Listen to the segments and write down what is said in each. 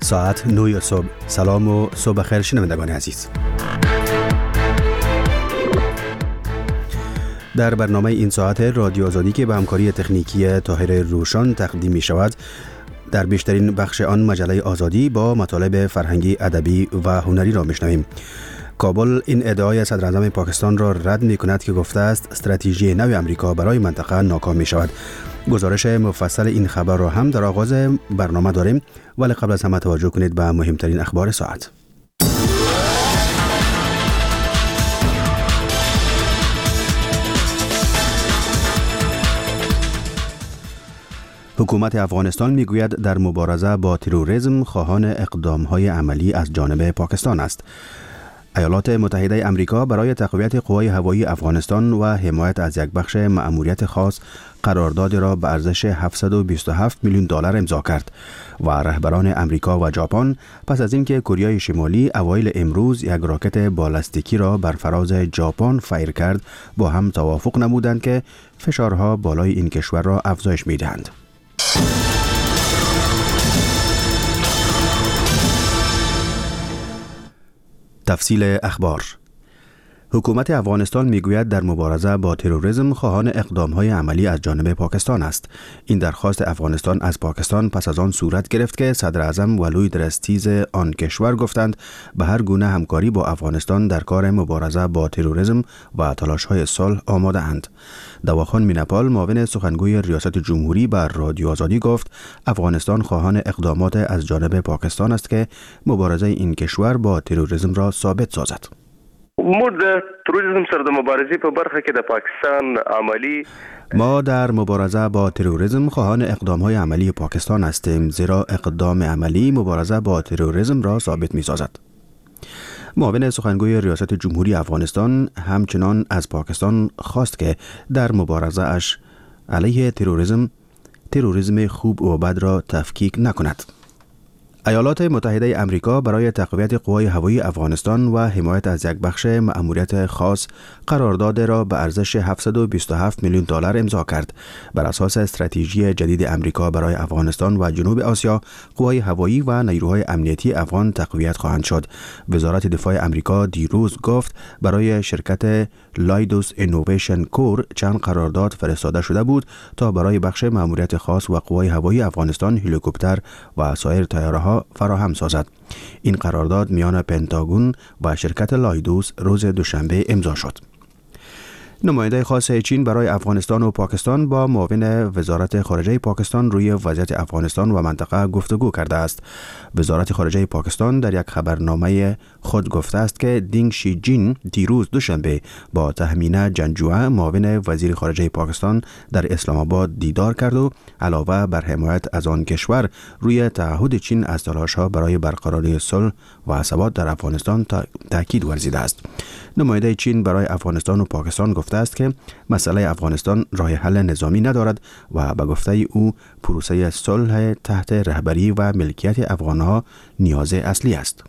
ساعت 9 صبح. سلام و صبح خیر شنوندگان عزیز. در برنامه این ساعت رادیو آزادی که به همکاری تکنیکی طاهر روشان تقدیم می شود، در بیشترین بخش آن مجله آزادی با مطالب فرهنگی، ادبی و هنری را میشنویم. کابل این ادعای صدر اعظم پاکستان را رد می کند که گفته است استراتژی نو آمریکا برای منطقه ناکام می شود. گزارش مفصل این خبر را هم در آغاز برنامه داریم، ولی قبل از همه توجه کنید به مهمترین اخبار ساعت. حکومت افغانستان میگوید در مبارزه با تروریسم خواهان اقدام‌های عملی از جانب پاکستان است. ایالات متحده آمریکا برای تقویت قوای هوایی افغانستان و حمایت از یک بخش مأموریت خاص قرارداد را به ارزش 727 میلیون دلار امضا کرد و رهبران آمریکا و ژاپن پس از اینکه کره شمالی اوایل امروز یک راکت بالستیکی را بر فراز ژاپن فایر کرد با هم توافق نمودند که فشارها بالای این کشور را افزایش می‌دهند. تفصیل اخبار. حکومت افغانستان میگوید در مبارزه با تروریسم خواهان اقدام‌های عملی از جانب پاکستان است. این درخواست افغانستان از پاکستان پس از آن صورت گرفت که صدر اعظم و لوید رستیز آن کشور گفتند به هر گونه همکاری با افغانستان در کار مبارزه با تروریسم و تلاش‌های صلح آماده اند. دواخان مینپال معاون سخنگوی ریاست جمهوری بر رادیو آزادی گفت افغانستان خواهان اقدامات از جانب پاکستان است که مبارزه این کشور با تروریسم را ثابت سازد. ما در مبارزه با تروریسم خواهان اقدام‌های عملی پاکستان هستیم، زیرا اقدام عملی مبارزه با تروریسم را ثابت می‌سازد. معاون سخنگوی ریاست جمهوری افغانستان همچنان از پاکستان خواست که در مبارزه اش علیه تروریسم خوب و بد را تفکیک نکند. ایالات متحده آمریکا برای تقویت قوای هوایی افغانستان و حمایت از یک بخش مأموریت خاص قرارداد را به ارزش 727 میلیون دلار امضا کرد. بر اساس استراتژی جدید آمریکا برای افغانستان و جنوب آسیا، قوای هوایی و نیروهای امنیتی افغان تقویت خواهند شد. وزارت دفاع آمریکا دیروز گفت برای شرکت لایدوس اینوویشن کور چند قرارداد فرستاده شده بود تا برای بخش مأموریت خاص و قوای هوایی افغانستان هلیکوپتر و سایر طیاره‌ها فراهم سازد. این قرارداد میان پنتاگون و شرکت لایدوس روز دوشنبه امضا شد. نماینده خاص چین برای افغانستان و پاکستان با معاون وزارت خارجه پاکستان روی وضعیت افغانستان و منطقه گفتگو کرده است. وزارت خارجه پاکستان در یک خبرنامه خود گفته است که دینگ شی جین دیروز دوشنبه با تهمینه جنجوعه معاون وزیر خارجه پاکستان در اسلام آباد دیدار کرد و علاوه بر حمایت از آن کشور روی تعهد چین از تلاش‌ها برای برقراری صلح و ثبات در افغانستان تاکید ورزیده است. نماینده چین برای افغانستان و پاکستان گفته است که مسئله افغانستان راه حل نظامی ندارد و به گفته او پروسه صلح تحت رهبری و ملکیت افغانها نیاز اصلی است.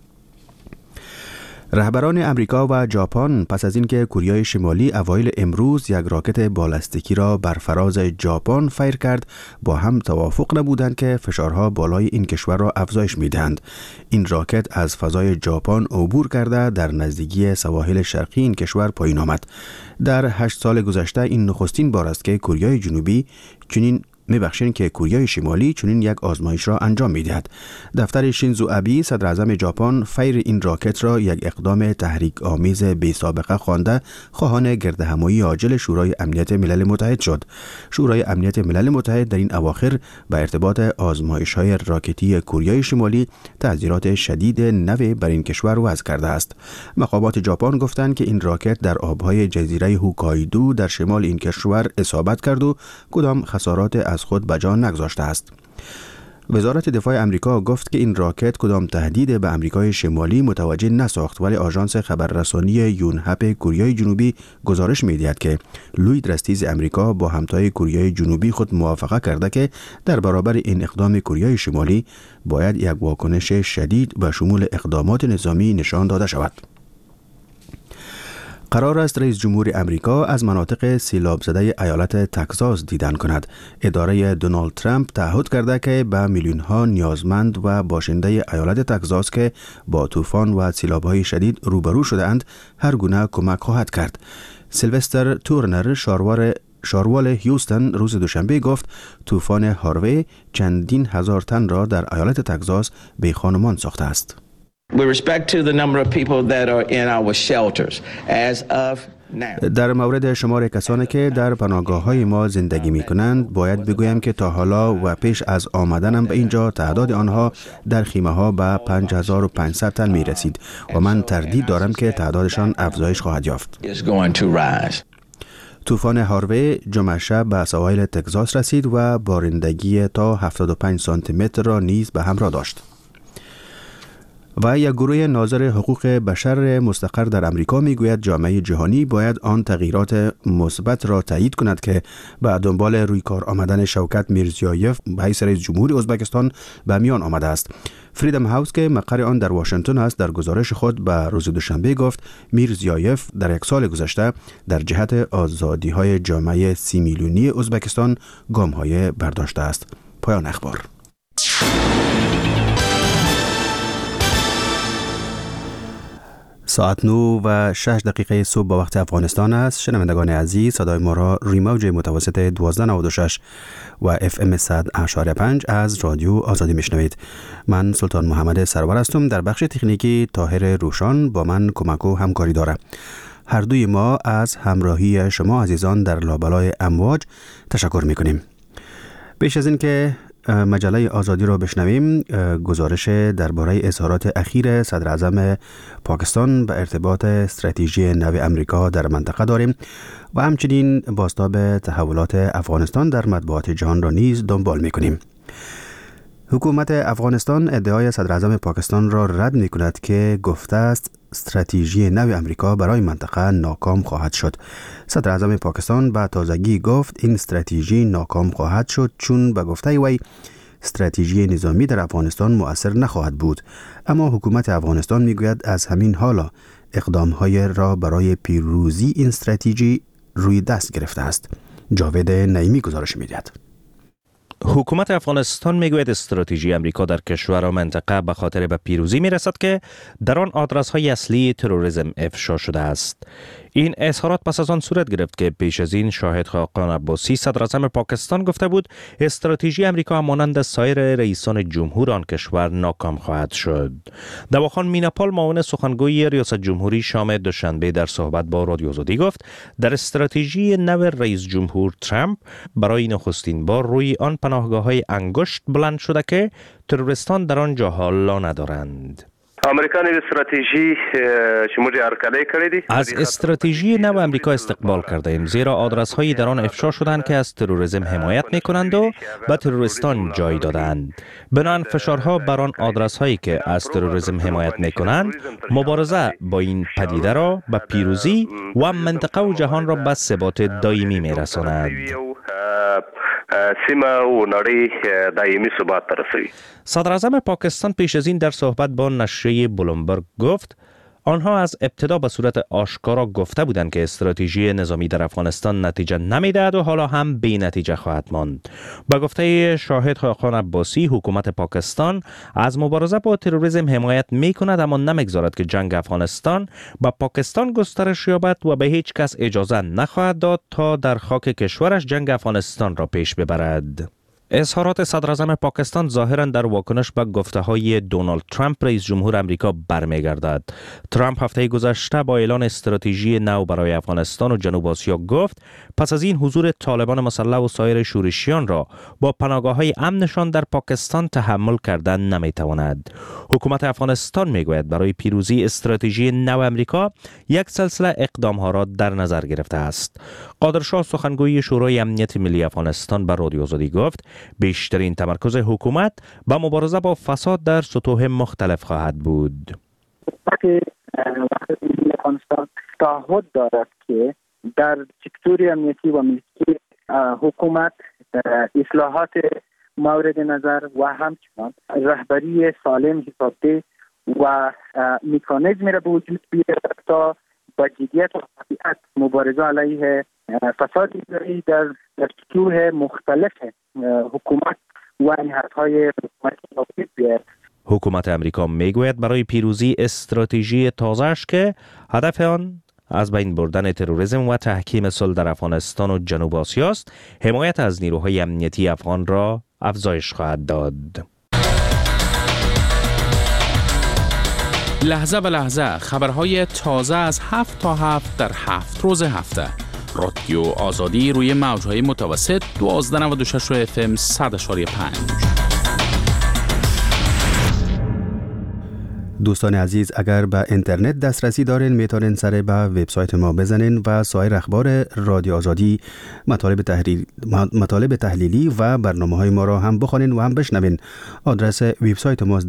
رهبران آمریکا و ژاپن پس از اینکه کره شمالی اوایل امروز یک راکت بالستیکی را بر فراز ژاپن فایر کرد با هم توافق نبودند که فشارها بالای این کشور را افزایش می‌دهند. این راکت از فضای ژاپن عبور کرده در نزدیکی سواحل شرقی این کشور پایین آمد. در 8 سال گذشته این نخستین بار است که کره جنوبی کره شمالی چنین یک آزمایش را انجام می‌دهد. دفتر شینزو ابی صدر اعظم ژاپن فایر این راکت را یک اقدام تحریک آمیز بی سابقه خوانده خواهان گردهمایی عاجل شورای امنیت ملل متحد شد. شورای امنیت ملل متحد در این اواخر به ارتباط آزمایش‌های راکتی کره شمالی تحذیرات شدید نو بر این کشور وضع کرده است. مقامات ژاپن گفتند که این راکت در آبهای جزیره هوکایدو در شمال این کشور اصابت کرد و کدام خسارات از خود به جا نگذاشته است. وزارت دفاع آمریکا گفت که این راکت کدام تهدید به آمریکای شمالی متوجه نساخت، ولی آژانس خبررسانی یونهپ کره جنوبی گزارش می‌دهد که لوید رستیز آمریکا با همتای کره جنوبی خود موافقه کرده که در برابر این اقدام کره شمالی باید یک واکنش شدید به شمول اقدامات نظامی نشان داده شود. قرار است رئیس جمهور امریکا از مناطق سیلاب زده ایالت تگزاس دیدن کند. اداره دونالد ترامپ تعهد کرده که به میلیون ها نیازمند و باشنده ایالت تگزاس که با طوفان و سیلاب‌های شدید روبرو شده اند هر گونه کمک خواهد کرد. سیلوستر تورنر شاروال هیوستن روز دوشنبه گفت طوفان هاروی چندین هزار تن را در ایالت تگزاس بی‌خانمان ساخته است. With respect to the number of people that are in our shelters, as of now. در مورد شمار کسانی که در پناهگاه‌های ما زندگی می‌کنند باید بگویم که تا حالا و پیش از آمدنم به اینجا تعداد آنها در خیمه‌ها به 5500 تن می‌رسید و من تردید دارم که تعدادشان افزایش خواهد یافت. طوفان هاروی جمعه شب به سواحل تگزاس رسید و بارندگی تا 75 سانتی متر را نیز به همراه داشت. و یک گروه ناظر حقوق بشر مستقر در امریکا میگوید جامعه جهانی باید آن تغییرات مثبت را تایید کند که به دنبال روی کار آمدن شوکت میرزیایف به حیث رئیس جمهور ازبکستان به میان آمده است. فریدم هاوس که مقر آن در واشنگتن است در گزارش خود به روز دوشنبه گفت میرزیایف در یک سال گذشته در جهت آزادی‌های جامعه 30 میلیونی ازبکستان گام‌های برداشته است. پایان اخبار. ساعت 9:06 صبح با وقت افغانستان است. شنوندگان عزیز، صدای ما را روی موج متوسط 1296 و FM 100.5 از رادیو آزادی میشنوید. من سلطان محمد سرور هستم. در بخش تکنیکی طاهر روشان با من کمک و همکاری داره. هر دوی ما از همراهی شما عزیزان در لابلای امواج تشکر میکنیم. پیش از این که مجله آزادی را بشنویم، گزارش درباره اظهارات اخیر صدر اعظم پاکستان به ارتباط استراتژی نو امریکا در منطقه داریم و همچنین بازتاب تحولات افغانستان در مطبوعات جهان را نیز دنبال می‌کنیم. حکومت افغانستان ادعای صدر اعظم پاکستان را رد می‌کند که گفته است استراتژی نو امریکا برای منطقه ناکام خواهد شد. صدر اعظم پاکستان به تازگی گفت این استراتژی ناکام خواهد شد چون به گفته وی استراتژی نظامی در افغانستان مؤثر نخواهد بود. اما حکومت افغانستان میگوید از همین حالا اقدام‌های را برای پیروزی این استراتژی روی دست گرفته است. جاوید نعیمی گزارش می‌دهد. حکومت افغانستان میگوید استراتژی امریکا در کشور و منطقه به خاطر به پیروزی میرسد که در آن آدرس‌های اصلی تروریسم افشا شده است. این اظهارات پس از آن صورت گرفت که پیش از این شاهد خاقان عباسی صدر اعظم پاکستان گفته بود استراتژی امریکا مانند سایر رئیسان جمهور آن کشور ناکام خواهد شد. دواخان میناپال معاون سخنگوی ریاست جمهوری شام دوشنبه در صحبت با رادیو آزادی گفت در استراتژی نو رئیس جمهور ترامپ برای نخستین بار روی آن پناهگاه‌های انگشت بلند شده که تروریستان در آن جاها لا ندارند. از استراتژی نو امریکا استقبال کرده ایم زیرا آدرس هایی در آن افشا شدند که از تروریسم حمایت می کنند و به تروریستان جای دادند. بنابراین فشارها بر آن آدرس هایی که از تروریسم حمایت می کنند مبارزه با این پدیده را به پیروزی و منطقه و جهان را به ثبات دائمی می رساند. صدر اعظم پاکستان پیش از این در صحبت با نشریه بلومبرگ گفت آنها از ابتدا به صورت آشکارا گفته بودند که استراتژی نظامی در افغانستان نتیجه نمیدهد و حالا هم بی نتیجه خواهد ماند. با گفته شاهد خاقان عباسی حکومت پاکستان از مبارزه با تروریسم حمایت می کند اما نمیگذارد که جنگ افغانستان با پاکستان گسترش یابد و به هیچ کس اجازه نخواهد داد تا در خاک کشورش جنگ افغانستان را پیش ببرد. اظهارات صدر اعظم پاکستان ظاهراً در واکنش به گفته‌های دونالد ترامپ رئیس جمهور امریکا برمیگردد. ترامپ هفته گذشته با اعلان استراتژی نو برای افغانستان و جنوب آسیا گفت پس از این حضور طالبان مسلح و سایر شورشیان را با پناهگاه‌های امنشان در پاکستان تحمل کردن نمیتواند. حکومت افغانستان میگوید برای پیروزی استراتژی نو امریکا یک سلسله اقدام‌ها را در نظر گرفته است. قادرشاه سخنگوی شورای امنیت ملی افغانستان به رادیو آزادی گفت بیشترین تمرکز حکومت با مبارزه با فساد در سطوح مختلف خواهد بود. افغانستان تعهد دارد که در سکتور امنیتی و ملکی حکومت اصلاحات مورد نظر و همچنان رهبری سالم حسابده و مکانیزمی را به وجود بیارد تا با جدیت و مبارزه علیه فساد اداری در سطوح مختلف حکومت و نهادهای حکومتی بیاید. حکومت امریکا میگوید برای پیروزی استراتژی تازه‌اش که هدف آن از بین بردن تروریسم و تحکیم صلح در افغانستان و جنوب آسیا است، حمایت از نیروهای امنیتی افغان را افزایش خواهد داد. لحظه به لحظه خبرهای تازه از 7 تا 7 در 7 روز هفته. رادیو آزادی روی موجهای متوسط 1296 FM 100.5. دوستان عزیز، اگر به اینترنت دسترسی دارین میتونین سر به وبسایت ما بزنین و سایر اخبار رادیو آزادی، مطالب تحلیلی و برنامه‌های ما را هم بخوانین و هم بشنوین. آدرس وبسایت ما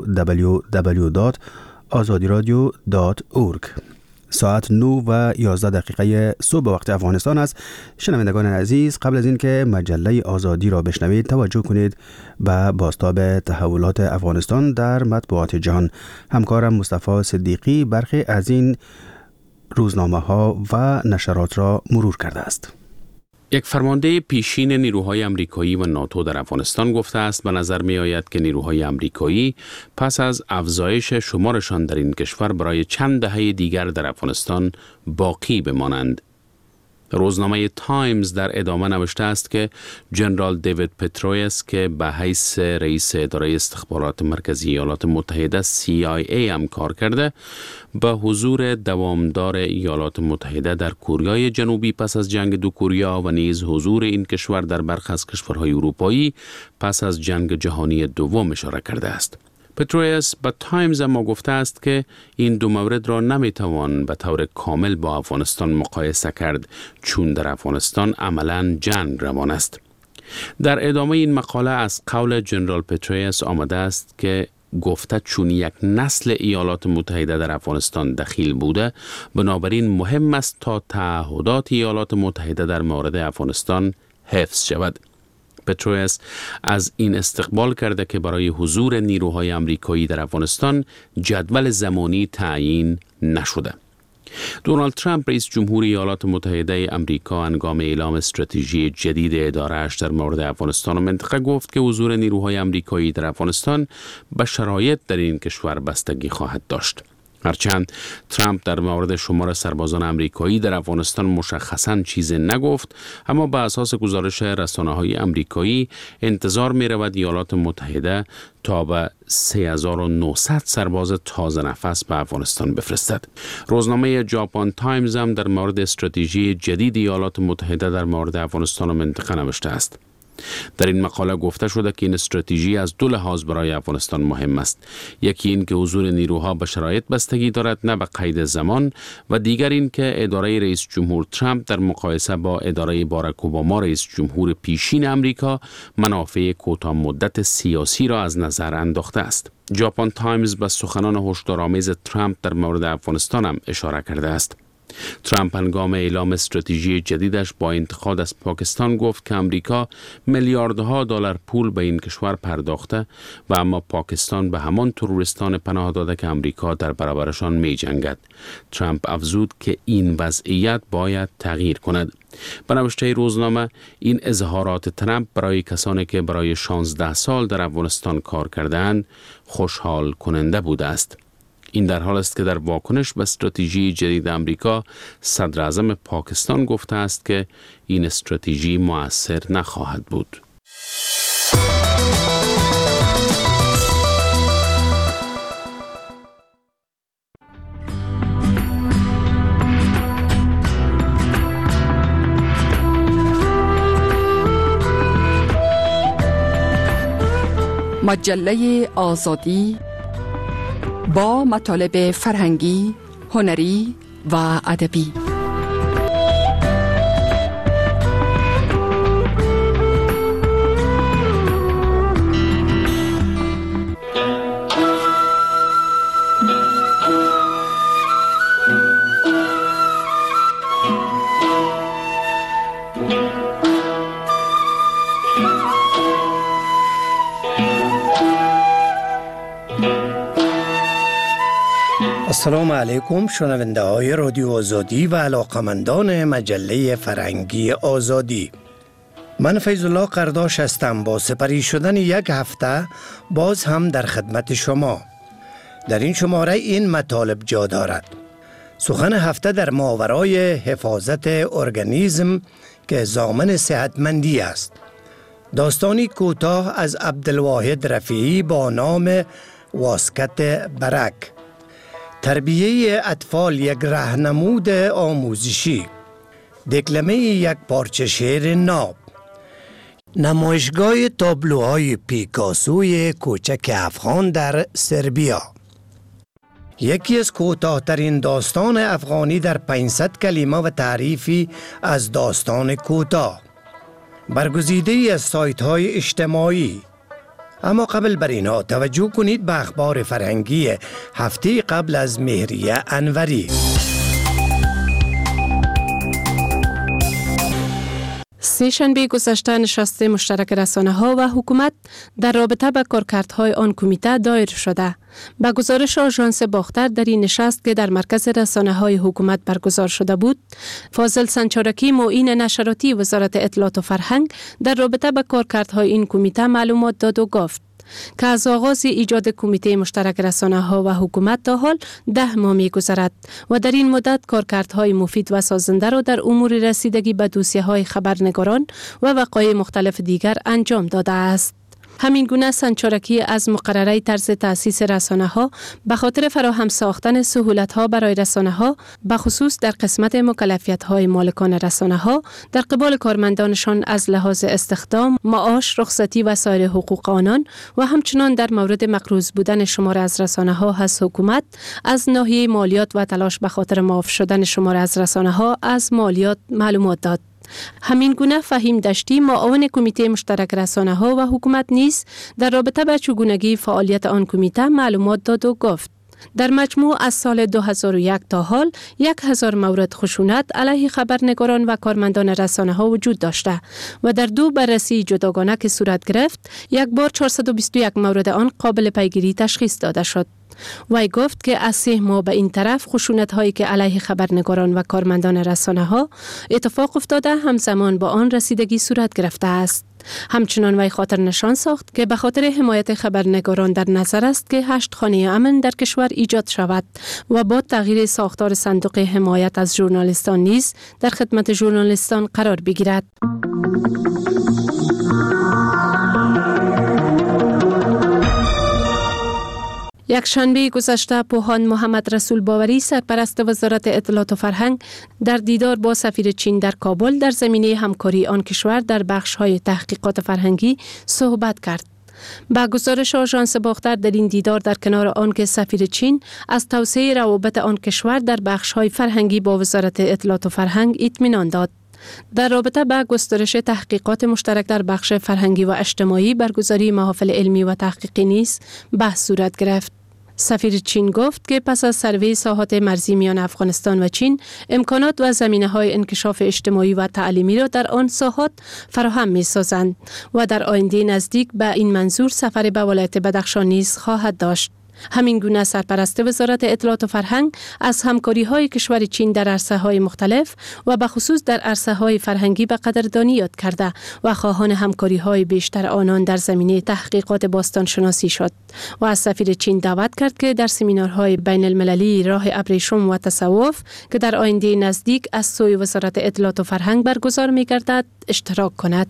www.azadiradio.org. ساعت 9 و 11 دقیقه صبح وقت افغانستان است. شنوندگان عزیز، قبل از اینکه مجله آزادی را بشنوید توجه کنید به بازتاب تحولات افغانستان در مطبوعات جهان. همکارم مصطفی صدیقی برخی از این روزنامه ها و نشرات را مرور کرده است. یک فرمانده پیشین نیروهای امریکایی و ناتو در افغانستان گفته است به نظر می آید که نیروهای امریکایی پس از افزایش شمارشان در این کشور برای چند دهه دیگر در افغانستان باقی بمانند. روزنامه تایمز در ادامه نوشته است که جنرال دیوید پترویس که به حیث رئیس اداره استخبارات مرکزی ایالات متحده CIA هم کار کرده، به حضور دوامدار ایالات متحده در کوریای جنوبی پس از جنگ دو کوریا و نیز حضور این کشور در برخی از کشورهای اروپایی پس از جنگ جهانی دوم اشاره کرده است. پترویس به تایمز اما گفته است که این دو مورد را نمیتوان به طور کامل با افغانستان مقایسه کرد، چون در افغانستان عملاً جنگ روان است. در ادامه این مقاله از قول جنرال پترویس آمده است که گفته چون یک نسل ایالات متحده در افغانستان دخیل بوده، بنابراین مهم است تا تعهدات ایالات متحده در مورد افغانستان حفظ شود. پترویس از این استقبال کرده که برای حضور نیروهای امریکایی در افغانستان جدول زمانی تعیین نشده. دونالد ترامپ رئیس جمهور ایالات متحده امریکا هنگام اعلام استراتژی جدید اداره‌اش در مورد افغانستان و منطقه گفت که حضور نیروهای امریکایی در افغانستان به شرایط در این کشور بستگی خواهد داشت. هرچند ترامپ در مورد شمار سربازان امریکایی در افغانستان مشخصاً چیزی نگفت، اما به اساس گزارش رسانه‌های امریکایی انتظار می‌رود ایالات متحده تا به 3900 سرباز تازه نفس به افغانستان بفرستد. روزنامه ژاپن تایمز هم در مورد استراتژی جدید ایالات متحده در مورد افغانستان و منطقه نوشته است. در این مقاله گفته شده که این استراتژی از دو لحاظ برای افغانستان مهم است. یکی این که حضور نیروها به شرایط بستگی دارد، نه به قید زمان، و دیگر این که اداره رئیس جمهور ترامپ در مقایسه با اداره باراک اوباما رئیس جمهور پیشین امریکا منافع کوتاه مدت سیاسی را از نظر انداخته است. ژاپن تایمز به سخنان هشدارآمیز ترامپ در مورد افغانستان هم اشاره کرده است. ترامپ هنگام اعلام استراتژی جدیدش با انتقاد از پاکستان گفت که امریکا میلیاردها دلار پول به این کشور پرداخته و اما پاکستان به همان تروریستان پناه داده که امریکا در برابرشان می جنگد. ترامپ افزود که این وضعیت باید تغییر کند. به نوشته روزنامه، این اظهارات ترامپ برای کسانی که برای 16 سال در افغانستان کار کردند خوشحال کننده بوده است. این در حال است که در واکنش به استراتژی جدید امریکا، صدر اعظم پاکستان گفته است که این استراتژی مؤثر نخواهد بود. مجله آزادی با مطالب فرهنگی، هنری و ادبی. السلام علیکم شنونده های رادیو آزادی و علاقمندان مجله فرهنگی آزادی. من فیض الله قرداش هستم. با سپری شدن یک هفته باز هم در خدمت شما. در این شماره این مطالب جا دارد: سخن هفته در ماورای حفاظت ارگانیسم که ضامن صحتمندی است. داستانی کوتاه از عبدالواحد رفیعی با نام واسکت برک. تربیه اطفال یک راهنمود آموزشی. دکلمه یک پارچه شعر ناب. نمایشگاه تابلوهای پیکاسوی کوچک افغان در سربیا. یکی از کوتاه‌ترین داستان افغانی در 500 کلمه و تعریفی از داستان کوتاه. برگزیده‌ای از سایت‌های اجتماعی. اما قبل بر اینها توجه کنید به اخبار فرهنگی هفته قبل از مهریه انوری. سه‌شنبه گذشته نشست مشترک رسانه‌ها و حکومت در رابطه با کارکردهای آن کمیته دایر شده. با گزارش آژانس باختر در این نشست که در مرکز رسانه‌های حکومت برگزار شده بود، فاضل سنجارکی معین نشراتی وزارت اطلاعات و فرهنگ در رابطه با کارکردهای این کمیته معلومات داد و گفت که از آغاز ایجاد کمیته مشترک رسانه‌ها و حکومت تا حال 10 ماه می‌گذرد و در این مدت کارکردهای مفید و سازنده را در امور رسیدگی به دوسیه‌های خبرنگاران و وقایع مختلف دیگر انجام داده است. همین گونه سنجارکی از مقرره طرز تأسیس رسانه‌ها به خاطر فراهم ساختن سهولت‌ها برای رسانه‌ها به خصوص در قسمت مکلفیت‌های مالکان رسانه‌ها در قبال کارمندانشان از لحاظ استخدام، معاش، رخصتی و سایر حقوق آنان و همچنان در مورد مقروض بودن شماره از رسانه‌ها از حکومت از ناحیه مالیات و تلاش به خاطر معاف شدن شماره از رسانه‌ها از مالیات معلومات داد. همین گونه فهیم دشتی معاون کمیته مشترک رسانه‌ها و حکومت نیز در رابطه با چگونگی فعالیت آن کمیته معلومات داد و گفت در مجموع از سال 2001 تا حال 1000 مورد خشونت علیه خبرنگاران و کارمندان رسانه‌ها وجود داشته و در 2 بررسی جداگانه که صورت گرفت یک بار 421 مورد آن قابل پیگیری تشخیص داده شد. وی گفت که از 3 ماه به این طرف خشونت هایی که علیه خبرنگاران و کارمندان رسانه ها اتفاق افتاده همزمان با آن رسیدگی صورت گرفته است. همچنان وی خاطر نشان ساخت که به خاطر حمایت خبرنگاران در نظر است که 8 خانه امن در کشور ایجاد شود و با تغییر ساختار صندوق حمایت از ژورنالیستان نیز در خدمت ژورنالیستان قرار بگیرد. یک شنبه گذشته پوهان محمد رسول باوری سرپرست وزارت اطلاعات و فرهنگ در دیدار با سفیر چین در کابل در زمینه همکاری آن کشور در بخش‌های تحقیقات فرهنگی صحبت کرد. با گزارش آژانس باختر در این دیدار در کنار آن که سفیر چین از توسعه روابط آن کشور در بخش‌های فرهنگی با وزارت اطلاعات و فرهنگ اطمینان داد. در رابطه با گسترش تحقیقات مشترک در بخش فرهنگی و اجتماعی برگزاری محافل علمی و تحقیقی نیز بحث صورت گرفت. سفیر چین گفت که پس از سروی ساحات مرزی میان افغانستان و چین، امکانات و زمینه‌های انکشاف اجتماعی و تعلیمی را در آن ساحات فراهم می‌سازند و در آینده نزدیک به این منظور سفر به ولایت بدخشان نیز خواهد داشت. همین گونه سرپرست وزارت اطلاعات و فرهنگ از همکاری‌های کشور چین در عرصه‌های مختلف و به خصوص در عرصه‌های فرهنگی به قدردانی یاد کرده و خواهان همکاری‌های بیشتر آنان در زمینه تحقیقات باستانشناسی شد و از سفیر چین دعوت کرد که در سمینارهای بین المللی راه ابریشم و تصوف که در آینده نزدیک از سوی وزارت اطلاعات و فرهنگ برگزار می‌گردد اشتراک کند.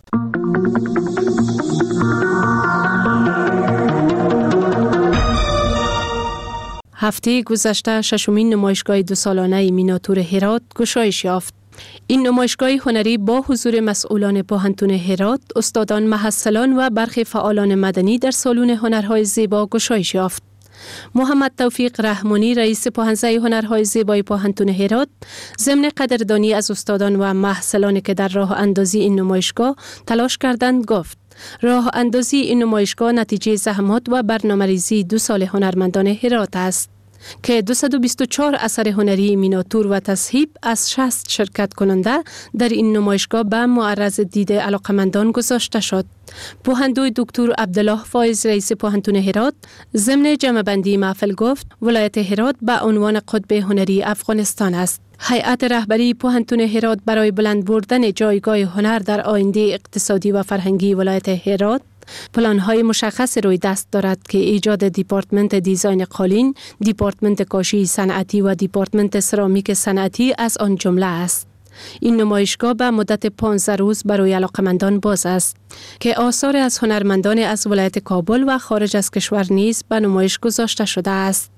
هفته گذشته 6مین نمایشگاه 2 سالانه میناتور هرات گشایش یافت. این نمایشگاه هنری با حضور مسئولان پوهنتون هرات، استادان محصلان و برخی فعالان مدنی در سالن هنرهای زیبا گشایش یافت. محمد توفیق رحمانی رئیس پوهنځی هنرهای زیبای پوهنتون هرات ضمن قدردانی از استادان و محصلانی که در راه اندازی این نمایشگاه تلاش کردند گفت راه اندازی این نمایشگاه نتیجه زحمات و برنامه‌ریزی 2 سال هنرمندان هرات است. که 224 اثر هنری مینیاتور و تصحیح از 60 شرکت کننده در این نمایشگاه به معرض دید علاقمندان گذاشته شد. پوهندوی دکتر عبدالله فایز رئیس پوهنتون هرات ضمن جمع‌بندی محفل گفت ولایت هرات به عنوان قطب هنری افغانستان است. هیئت رهبری پوهنتون هرات برای بلند بردن جایگاه هنر در آینده اقتصادی و فرهنگی ولایت هرات پلان‌های مشخص روی دست دارد که ایجاد دیپارتمنت دیزاین قالین، دیپارتمنت کاشی صنعتی و دیپارتمنت سرامیک صنعتی از آن جمله است. این نمایشگاه به مدت 15 روز برای علاقمندان باز است که آثار از هنرمندان از ولایت کابل و خارج از کشور نیز به نمایش گذاشته شده است.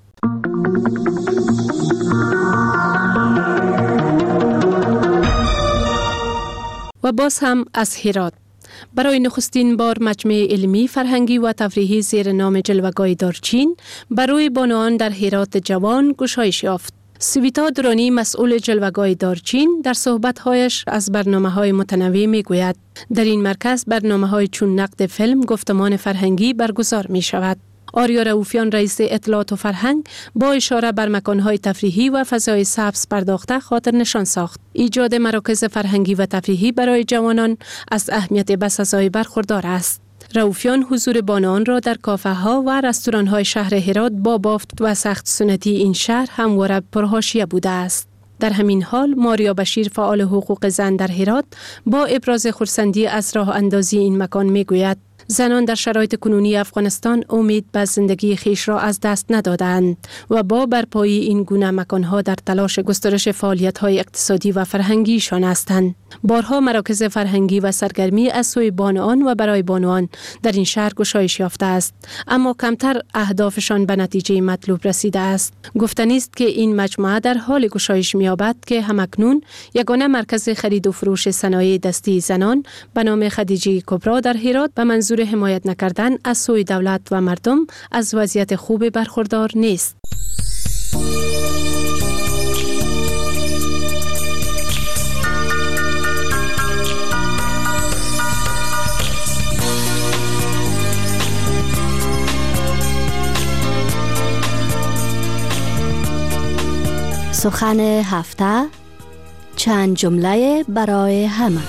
و باز هم از هرات برای نخستین بار مجمع علمی فرهنگی و تفریحی زیر نام جلوه‌گاه دارچین برای بانوان در هرات جوان گشایش یافت. سویتا درانی مسئول جلوه‌گاه دارچین در صحبت‌هایش از برنامه‌های متنوع می‌گوید در این مرکز برنامه‌های چون نقد فیلم، گفتمان فرهنگی برگزار می‌شود. آریا رؤوفیان رئیس اطلاعات و فرهنگ با اشاره بر مکان‌های تفریحی و فضای سبز پرداخته خاطر نشان ساخت. ایجاد مراکز فرهنگی و تفریحی برای جوانان از اهمیت بسزای برخوردار است. رؤوفیان حضور بانوان را در کافه ها و رستوران های شهر هرات با بافت و سخت سنتی این شهر همواره پرحاشیه بوده است. در همین حال ماریا بشیر فعال حقوق زن در هرات با ابراز خرسندی از راه اندازی این مکان میگوید زنان در شرایط کنونی افغانستان امید به زندگی خیش را از دست ندادند و با برپایی این گونه مکانها در تلاش گسترش فعالیت‌های اقتصادی و فرهنگیشان هستند. بارها مراکز فرهنگی و سرگرمی از سوی بانوان و برای بانوان در این شهر گشایش یافته است، اما کمتر اهدافشان به نتیجه مطلوب رسیده است. گفتنی است که این مجموعه در حال گشایش می‌یابد که همکنون یگانه مرکز خرید و فروش صنایع دستی زنان به نام خدیجه کبرا در هرات به منظور حمایت نکردن از سوی دولت و مردم از وضعیت خوب برخوردار نیست. سخن هفته، چند جمله برای همه.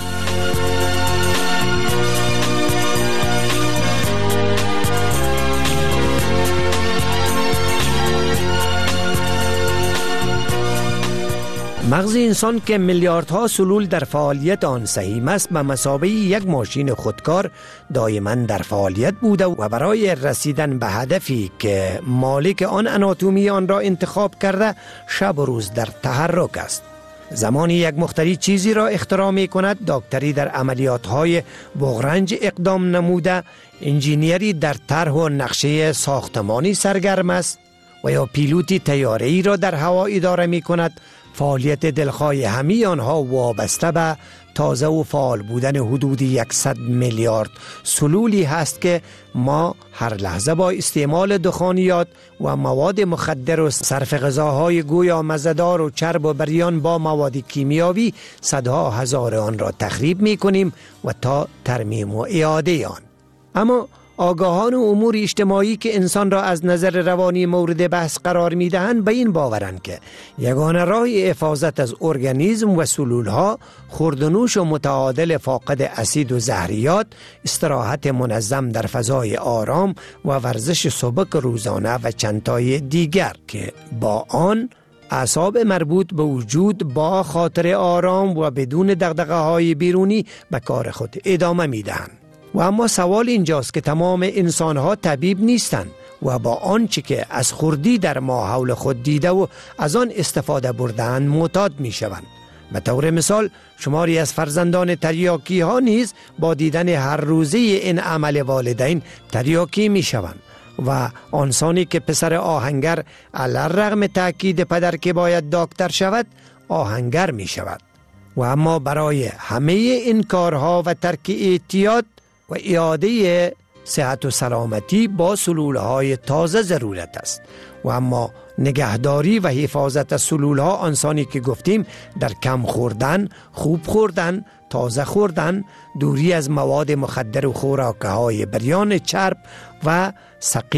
مغز انسان که میلیاردها سلول در فعالیت آن سهیم است به مثابه یک ماشین خودکار دائما در فعالیت بوده و برای رسیدن به هدفی که مالک آن اناتومی آن را انتخاب کرده شب و روز در تحرک است. زمانی یک مخترع چیزی را اختراع می کند، دکتری در عملیات‌های بغرنج اقدام نموده، انجینیری در طرح و نقشه ساختمانی سرگرم است و یا پیلوتی طیاره‌ای را در هوا اداره می کند. فعالیت دلخواه همه آنها وابسته به تازه و فعال بودن حدود 100 میلیارد سلولی هست که ما هر لحظه با استعمال دخانیات و مواد مخدر و صرف غذاهای گویا مزه‌دار و چرب و بریان با مواد کیمیاوی صدها هزار آن را تخریب می کنیم و تا ترمیم و اعاده آن. اما آگاهان امور اجتماعی که انسان را از نظر روانی مورد بحث قرار می دهند به این باورند که یگانه راه حفاظت از ارگانیسم و سلولها خوردنوش و متعادل فاقد اسید و زهریات، استراحت منظم در فضای آرام و ورزش سبک روزانه و چندتای دیگر که با آن اعصاب مربوط به وجود با خاطر آرام و بدون دغدغه‌های بیرونی به کار خود ادامه می دهند. و اما سوال اینجاست که تمام انسانها طبیب نیستند و با آنچه که از خوردی در ما حول خود دیده و از آن استفاده بردند معتاد می شوند. به طور مثال شماری از فرزندان تریاکی ها نیز با دیدن هر روزه این عمل والدین تریاکی می شوند و آنسانی که پسر آهنگر علی‌الرغم تاکید پدر که باید دکتر شود آهنگر می شود. و اما برای همه این کارها و ترک اعتیاد و اعاده صحت و سلامتی با سلولهای تازه ضرورت است. و اما نگهداری و حفاظت از سلولها آنسانی که گفتیم در کم خوردن، خوب خوردن، تازه خوردن، دوری از مواد مخدر و خوراکهای بریان چرب و ثقیل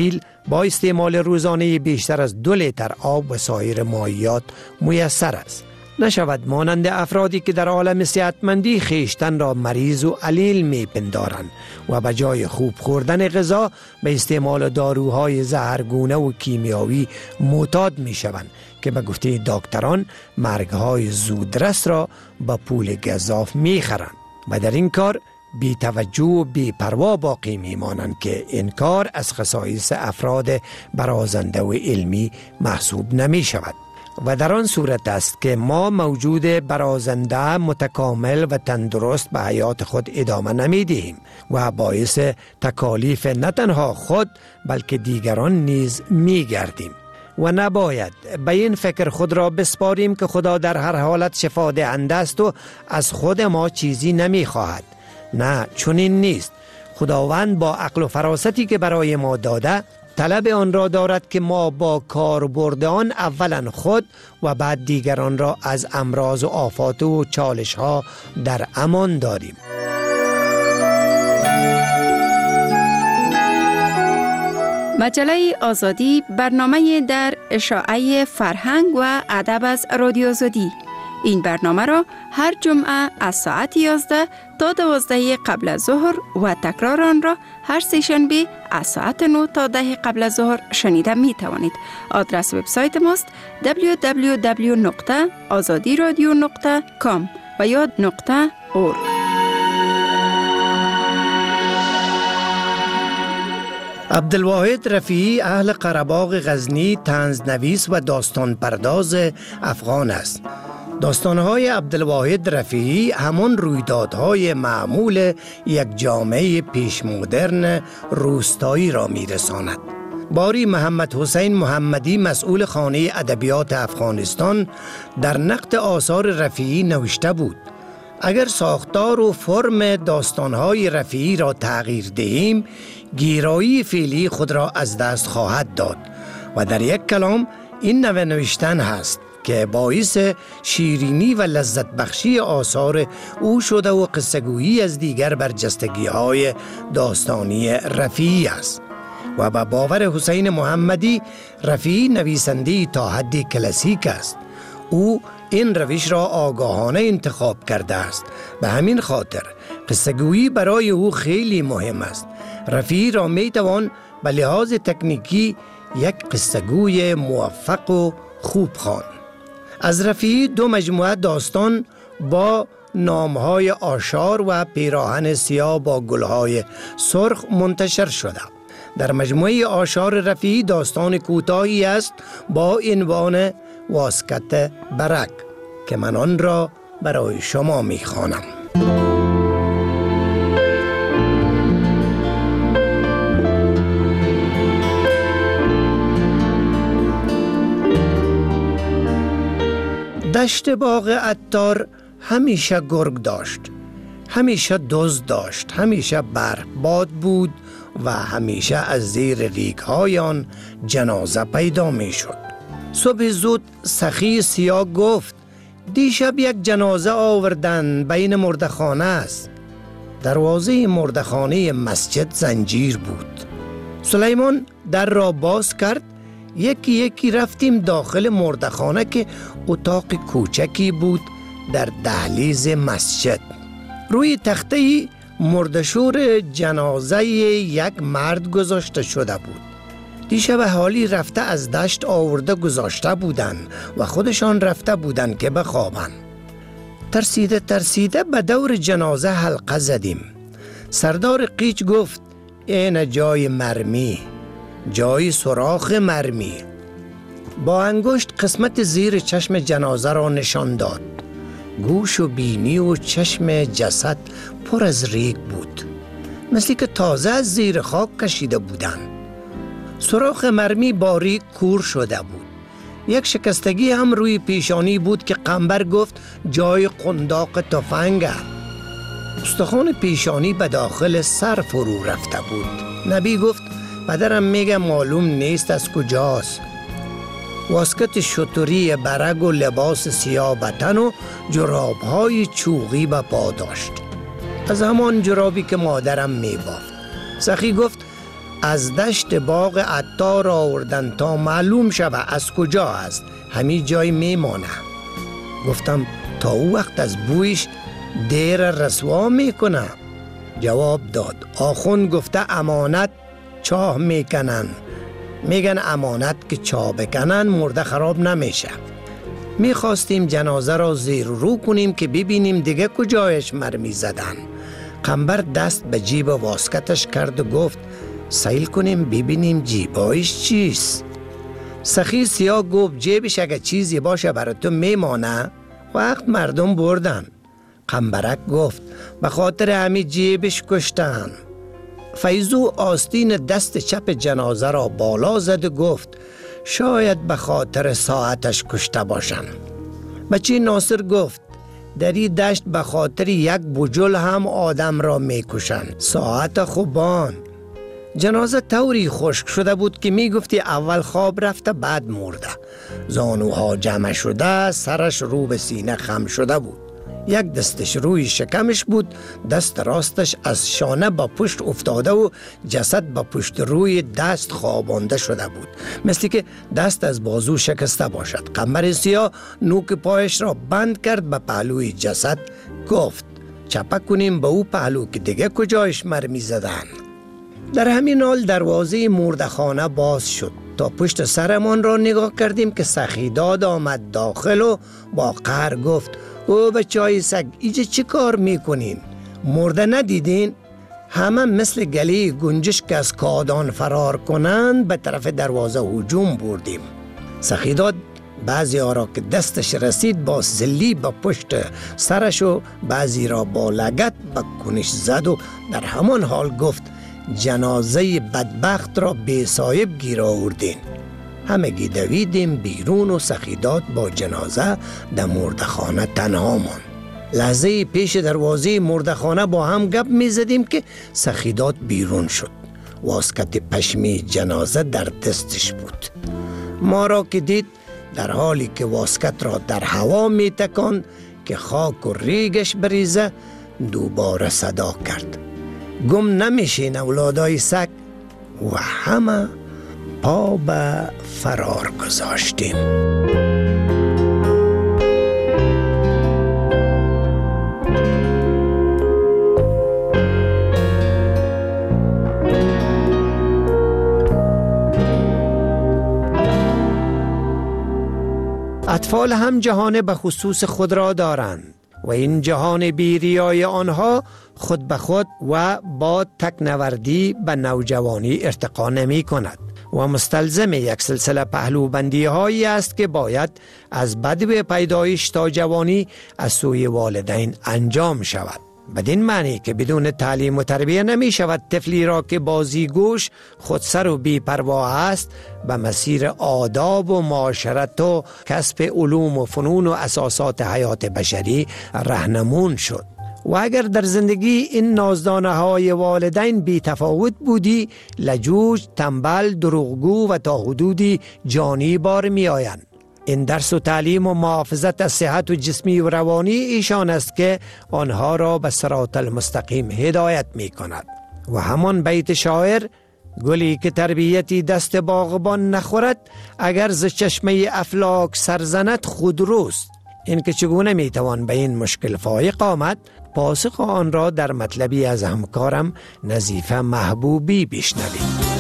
با استعمال روزانه بیشتر از 2 لیتر آب و سایر مایعات میسر است. نشود مانند افرادی که در عالم صحتمندی خیشتن را مریض و علیل میپندارند و به جای خوب خوردن غذا به استعمال داروهای زهرگونه و کیمیاوی معتاد میشوند که به گفته دکتران مرگهای زودرس را با پول گزاف میخرند و در این کار بی توجه و بی پروا باقی میمانند که این کار از خصایص افراد برازنده و علمی محسوب نمی شود. و در آن صورت است که ما موجود برازنده متکامل و تندرست به حیات خود ادامه نمیدهیم و باعث تکالیف نه تنها خود بلکه دیگران نیز میگردیم و نباید به این فکر خود را بسپاریم که خدا در هر حالت شفا دهنده است و از خود ما چیزی نمیخواهد. نه، چنین نیست. خداوند با عقل و فراستی که برای ما داده طلب آن را دارد که ما با کاربرد آن اولا خود و بعد دیگران را از امراض و آفات و چالش ها در امان داریم. مجله آزادی برنامه در اشاعه فرهنگ و ادب از رادیو آزادی. این برنامه را هر جمعه از ساعت 11 تا 12 قبل از ظهر و تکرار آن را هر سه‌شنبه از ساعت 9 تا 10 قبل از ظهر شنیده می توانید. آدرس وبسایت ماست www.azadiradio.com و یا .org. عبدالواحد رفیعی اهل قره‌باغ غزنی طنزنویس و داستان پرداز افغان است. داستانهای عبدالواحد رفیعی همان رویدادهای معمول یک جامعه پیش مدرن روستایی را میرساند. باری محمد حسین محمدی مسئول خانه ادبیات افغانستان در نقد آثار رفیعی نوشته بود: اگر ساختار و فرم داستانهای رفیعی را تغییر دهیم گیرایی فعلی خود را از دست خواهد داد. و در یک کلام این نوع نوشتن هست که باعث شیرینی و لذت بخشی آثار او شده و قصه‌گویی از دیگر برجستگی‌های داستانی رفیعی است. و به باور حسین محمدی رفیعی نویسنده‌ای تا حدی کلاسیک است. او این روش را آگاهانه انتخاب کرده است. به همین خاطر قصه‌گویی برای او خیلی مهم است. رفیعی را میتوان به لحاظ تکنیکی یک قصه‌گوی موفق و خوب خواند. از رفیعی 2 مجموعه داستان با نامهای آشار و پیراهن سیاه با گلهای سرخ منتشر شده. در مجموعه آشار رفیعی داستان کوتاهی است با عنوان واسکت برک که من آن را برای شما میخوانم. دشت باغ عطار همیشه گرگ داشت، همیشه دزد داشت، همیشه برق باد بود و همیشه از زیر ریگ‌های آن جنازه پیدا می شد. صبح زود سخی سیاه گفت: دیشب یک جنازه آوردن، بین مردخانه است. دروازه مردخانه مسجد زنجیر بود. سلیمان در را باز کرد. یکی یکی رفتیم داخل مردخانه که اتاق کوچکی بود در دهلیز مسجد. روی تخته مردشور جنازه یک مرد گذاشته شده بود. دیشب اهالی رفته از دشت آورده گذاشته بودند و خودشان رفته بودند که بخوابند. ترسیده به دور جنازه حلقه زدیم. سردار قیچ گفت: این جای مرمی، جای سوراخ مرمی. با انگشت قسمت زیر چشم جنازه را نشان داد. گوش و بینی و چشم جسد پر از ریگ بود، مثل که تازه از زیر خاک کشیده بودند. سوراخ مرمی با ریگ کور شده بود. یک شکستگی هم روی پیشانی بود که قنبر گفت جای قنداق تفنگ. استخوان پیشانی به داخل سر فرو رفته بود. نبی گفت: پدرم میگه معلوم نیست از کجاست. واسکت شتری برگ و لباس سیاه بطن و جرابهای چوغی به پا داشت، از همان جرابی که مادرم میبافت. سخی گفت: از دشت باغ عطار آوردن تا معلوم شود از کجا است، همین جای میمانه. گفتم تا او وقت از بویش دیر رسوا میکنه. جواب داد آخوند گفته امانت چاه میکنن، میگن امانت که چاه بکنن مرده خراب نمیشه. میخواستیم جنازه را زیر رو کنیم که ببینیم دیگه کجایش مرمی زدن. قنبر دست به جیب واسکتش کرد و گفت سیل کنیم ببینیم جیبایش چیست. سخی سیاه گفت جیبش اگه چیزی باشه برای تو میمانه. وقت مردم بردن. قنبرک گفت به خاطر همین جیبش کشتن. فیضو آستین دست چپ جنازه را بالا زد و گفت شاید به خاطر ساعتش کشته باشن. بچه ناصر گفت در این دشت به خاطر یک بجل هم آدم را میکشن، ساعت خوبان. جنازه طوری خشک شده بود که میگفتی اول خواب رفته بعد مرده. زانوها جمع شده، سرش رو به سینه خم شده بود. یک دستش روی شکمش بود، دست راستش از شانه با پشت افتاده و جسد با پشت روی دست خوابانده شده بود، مثل که دست از بازو شکسته باشد. قنبر سیاه نوک پایش را بند کرد به پهلوی جسد. گفت چپه کنیم به او پهلو که دیگه کجایش مرمی زدن. در همین حال دروازه مردخانه باز شد. تا پشت سرمان را نگاه کردیم که سخیداد آمد داخل و با قهر گفت او بچهای سگ ایجا چی کار میکنین؟ مرده ندیدین؟ همه مثل گلی گنجش که از کادان فرار کنند به طرف دروازه هجوم بردیم. سخیداد بعضی ها را که دستش رسید با زلی به پشت سرش و بعضی را با لگت به کنش زد و در همان حال گفت جنازه بدبخت را بی صاحب گیر آوردین. همگی دویدیم بیرون و سخیداد با جنازه در مردخانه تنها ماند. لحظه پیش دروازه مردخانه با هم گپ می زدیم که سخیداد بیرون شد. واسکت پشمی جنازه در دستش بود. ما را که دید در حالی که واسکت را در هوا می تکاند که خاک و ریگش بریزه دوباره صدا کرد گم نمیشین اولادای سگ، و همه پا به فرار گذاشتیم. اطفال هم جهان به خصوص خود را دارند و این جهان بیریای آنها خود به خود و با تکنوردی به نوجوانی ارتقا نمی کند و مستلزم یک سلسله پهلوبندی هایی است که باید از بدو پیدایش تا جوانی از سوی والدین انجام شود. بدین معنی که بدون تعلیم و تربیه نمی شود طفلی را که بازیگوش، خودسر و بی پروا است به مسیر آداب و معاشرت و کسب علوم و فنون و اساسات حیات بشری راهنمون شد. و اگر در زندگی این نازدانه های والدین بی تفاوت بودی، لجوج، تنبل، دروغگو و تا حدودی جانی بار می آیند. این درس و تعلیم و محافظت از صحت و جسمی و روانی ایشان است که آنها را به صراط المستقیم هدایت می کند. و همان بیت شاعر گلی که تربیتی دست باغبان نخورد اگر ز چشمه افلاک سرزند خودروست. این که چگونه می توان به این مشکل فائق آمد، پاسخ آن را در مطلبی از همکارم نظیفه محبوبی بشنوید.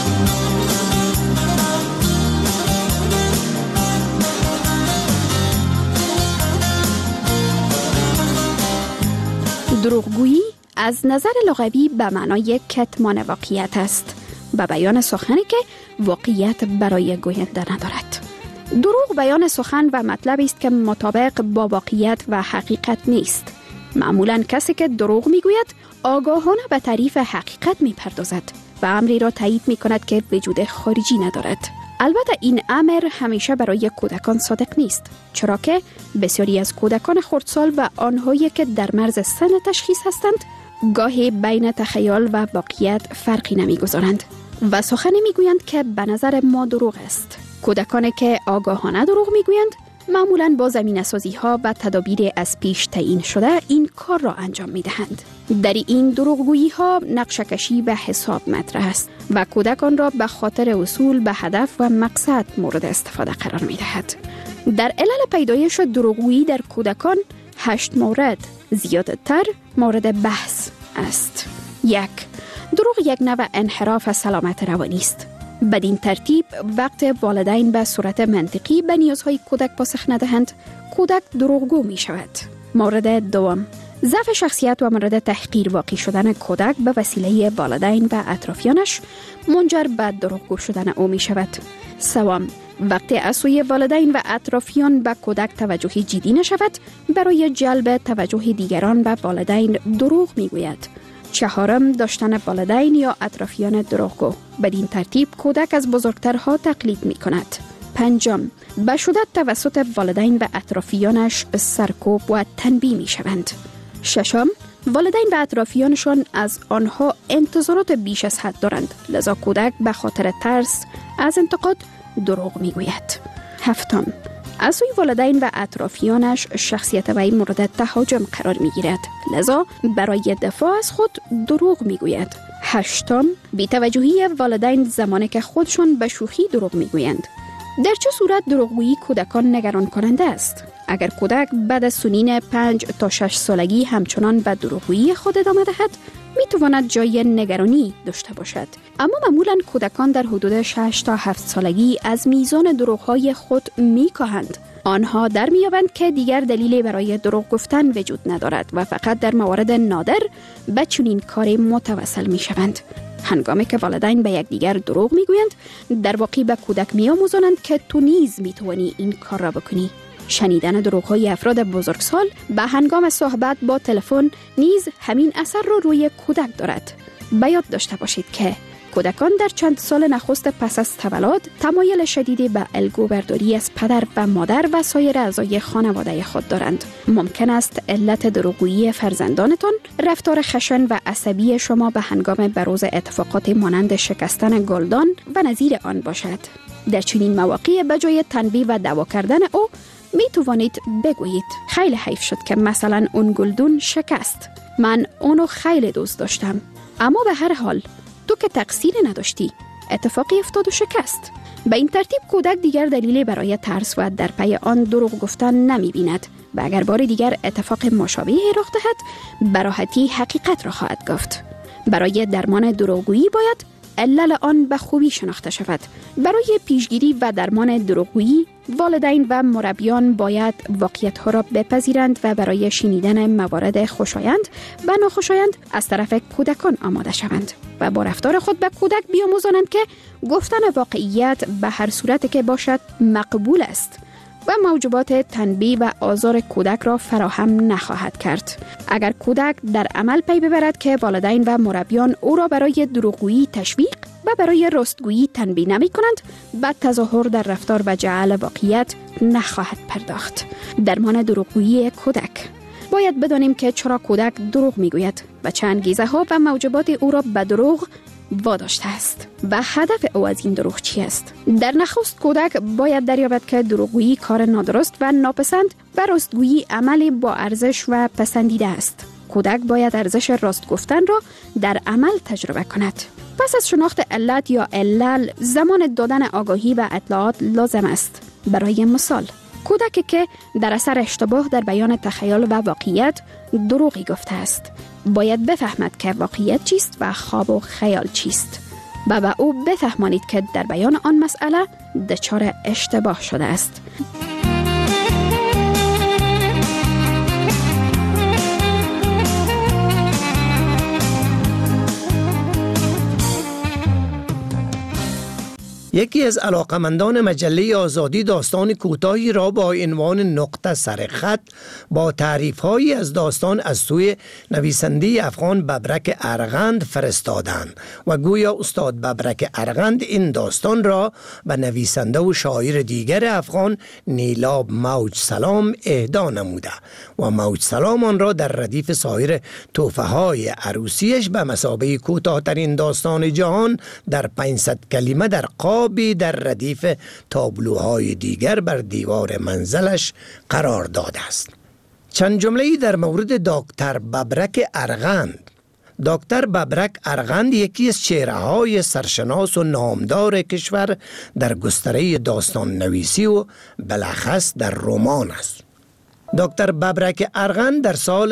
دروغگویی از نظر لغوی به معنای کتمان واقعیت است، به بیان سخنی که واقعیت برای گوینده ندارد. دروغ بیان سخن و مطلبی است که مطابق با واقعیت و حقیقت نیست. معمولاً کسی که دروغ میگوید آگاهانه به تعریف حقیقت میپردازد و امری را تایید میکند که وجود خارجی ندارد. البته این امر همیشه برای کودکان صادق نیست، چرا که بسیاری از کودکان خردسال و آنهایی که در مرز سن تشخیص هستند گاهی بین تخیل و واقعیت فرقی نمیگذارند و سخنی میگویند که به نظر ما دروغ است. کودکانی که آگاهانه دروغ میگویند معمولاً با زمینه‌سازی ها و تدابیر از پیش تعیین شده این کار را انجام می دهند. در این دروغگویی ها نقشه‌کشی به حساب مطرح است و کودک آن را به خاطر وصول به هدف و مقصد مورد استفاده قرار می دهد. در علل پیدایش دروغگویی در کودکان 8 مورد زیادتر مورد بحث است. 1. دروغ یک نوع انحراف از سلامت روانی است. بدین ترتیب وقت والدین به صورت منطقی به نیازهای کودک پاسخ ندهند، کودک دروغگو می شود. مورد دوم، ضعف شخصیت و مورد تحقیر واقع شدن کودک به وسیله والدین و اطرافیانش منجر به دروغگو شدن او می شود. سوم، وقتی از سوی والدین و اطرافیان به کودک توجه جدی نشود، برای جلب توجه دیگران به والدین دروغ می گوید. چهارم، داشتن والدین یا اطرافیان دروغگو. بدین ترتیب کودک از بزرگترها تقلید می کند. پنجم، به شدت توسط والدین و اطرافیانش سرکوب و تنبیه می شوند. ششم، والدین و اطرافیانشان از آنها انتظارات بیش از حد دارند، لذا کودک به خاطر ترس از انتقاد دروغ می گوید. هفتم، از سوی والدین و اطرافیانش شخصیت وی مورد تهاجم قرار می گیرد، لذا برای دفاع از خود دروغ می گوید. هشتم، بی‌توجهی والدین زمانی که خودشان به شوخی دروغ می گویند. در چه صورت دروغگویی کودکان نگران کننده است؟ اگر کودک بعد از سنین 5 تا 6 سالگی همچنان به دروغگویی خود ادامه دهد، می تواند جای نگرانی داشته باشد. اما معمولاً کودکان در حدود 6 تا 7 سالگی از میزان دروغ‌های خود می کاهند. آنها در می‌یابند که دیگر دلیلی برای دروغ گفتن وجود ندارد و فقط در موارد نادر به چنین کاری متوسل می‌شوند. هنگامی که والدین به یکدیگر دروغ میگویند، در واقع به کودک می‌آموزانند که تو نیز می‌توانی این کار را بکنی. شنیدن دروغ‌های افراد بزرگسال به هنگام صحبت با تلفن نیز همین اثر را روی کودک دارد. به یاد داشته باشید که کودکان در چند سال نخست پس از تولد تمایل شدیدی به الگوبرداری از پدر و مادر و سایر اعضای خانواده خود دارند. ممکن است علت دروغگویی فرزندانتان رفتار خشن و عصبی شما به هنگام بروز اتفاقات مانند شکستن گلدان و نظیر آن باشد. در چنین مواقع به جای تنبیه و دعوا کردن او می توانید بگویید خیلی حیف شد که مثلا اون گلدون شکست. من اونو خیلی دوست داشتم. اما به هر حال تو که تقصیر نداشتی، اتفاقی افتاد و شکست. به این ترتیب کودک دیگر دلیلی برای ترس و در پی آن دروغ گفتن نمی بیند و اگر بار دیگر اتفاق مشابهی رخ دهد، به راحتی حقیقت را خواهد گفت. برای درمان دروغگویی باید علل آن به خوبی شناخته شود. برای پیشگیری و درمان دروغگویی، والدین و مربیان باید واقعیت‌ها را بپذیرند و برای شنیدن موارد خوشایند و ناخوشایند از طرف کودکان آماده شوند و با رفتار خود به کودک بیاموزانند که گفتن واقعیت به هر صورت که باشد مقبول است و موجبات تنبیه و آزار کودک را فراهم نخواهد کرد. اگر کودک در عمل پی ببرد که والدین و مربیان او را برای دروغگویی تشویق و برای راستگویی تنبیه نمی کنند، بعد تظاهر در رفتار و جعل واقعیت نخواهد پرداخت. درمان دروغگویی کودک. باید بدانیم که چرا کودک دروغ می گوید و چه انگیزه ها و موجبات او را به دروغ واداشته است و هدف او از این دروغ چی است. در نخست کودک باید دریابد که دروغگویی کار نادرست و ناپسند و راستگویی عملی با ارزش و پسندیده است. کودک باید ارزش راست گفتن را در عمل تجربه کند. پس از شناخت علت یا علل، زمان دادن آگاهی و اطلاعات لازم است. برای مثال، کودکی که در اثر اشتباه در بیان تخیل و واقعیت دروغی گفته است، باید بفهمد که واقعیت چیست و خواب و خیال چیست و به او بفهمانید که در بیان آن مسئله دچار اشتباه شده است. یکی از علاقمندان مجله آزادی داستان کوتاهی را با عنوان نقطه سر خط با تعریف‌هایی از داستان از سوی نویسنده افغان ببرک ارغند فرستادند و گویا استاد ببرک ارغند این داستان را به نویسنده و شاعر دیگر افغان نیلاب موج سلام اهدا نموده و موج سلام آن را در ردیف سایر تحفه‌های عروسیش به مثابه کوتاه‌ترین داستان جهان در 500 کلمه در قاب کتابی در ردیف تابلوهای دیگر بر دیوار منزلش قرار داده است. چند جمله‌ای در مورد دکتر ببرک ارغند. دکتر ببرک ارغند یکی از چهره‌های سرشناس و نامدار کشور در گستره داستان نویسی و بالاخص در رمان است. دکتر ببرک ارغند در سال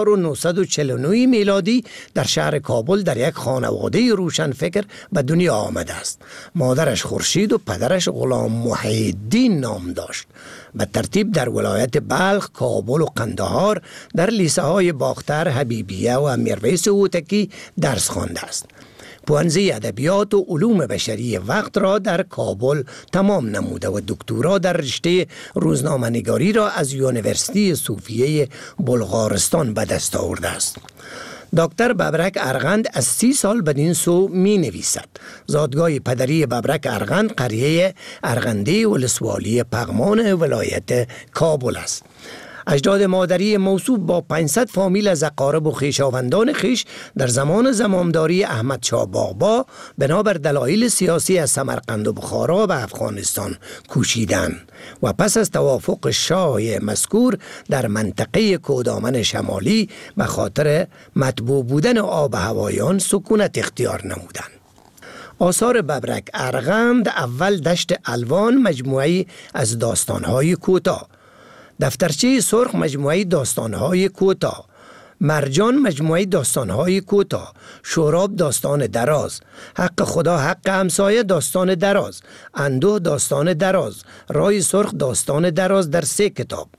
1949 میلادی در شهر کابل در یک خانواده روشنفکر به دنیا آمده است. مادرش خورشید و پدرش غلام محی‌الدین نام داشت. به ترتیب در ولایت بلخ، کابل و قندهار در لیسه‌های باختر، حبیبیه و امیرویس هوتکی درس خوانده است. پوهنځی ادبیات و علوم بشری وقت را در کابل تمام نموده و دکترا در رشته روزنامه‌نگاری را از یونیورسیتی صوفیه بلغارستان به دست آورده است. دکتر ببرک ارغند از 30 سال بدین سو می نویسد. زادگاه پدری ببرک ارغند قریه ارغندی ولسوالی پغمان ولایت کابل است. اجداد مادری موصوف با 500 فامیل از اقارب و خویشاوندان خویش در زمان زمامداری احمد شاه باغبا بنابر دلایل سیاسی از سمرقند و بخارا به افغانستان کوچیدند و پس از توافق شاه مذکور در منطقه کودامن شمالی به خاطر مطبوع بودن آب و هوای آن سکونت اختیار نمودند. آثار ببرک ارغند: اول دشت الوان مجموعی از داستان‌های کوتاه، دفترچه سرخ مجموعه داستان‌های کوتاه، مرجان مجموعه داستان‌های کوتاه، شوراب داستان دراز، حق خدا حق همسایه داستان دراز، اندوه داستان دراز، رای سرخ داستان دراز در 3 کتاب.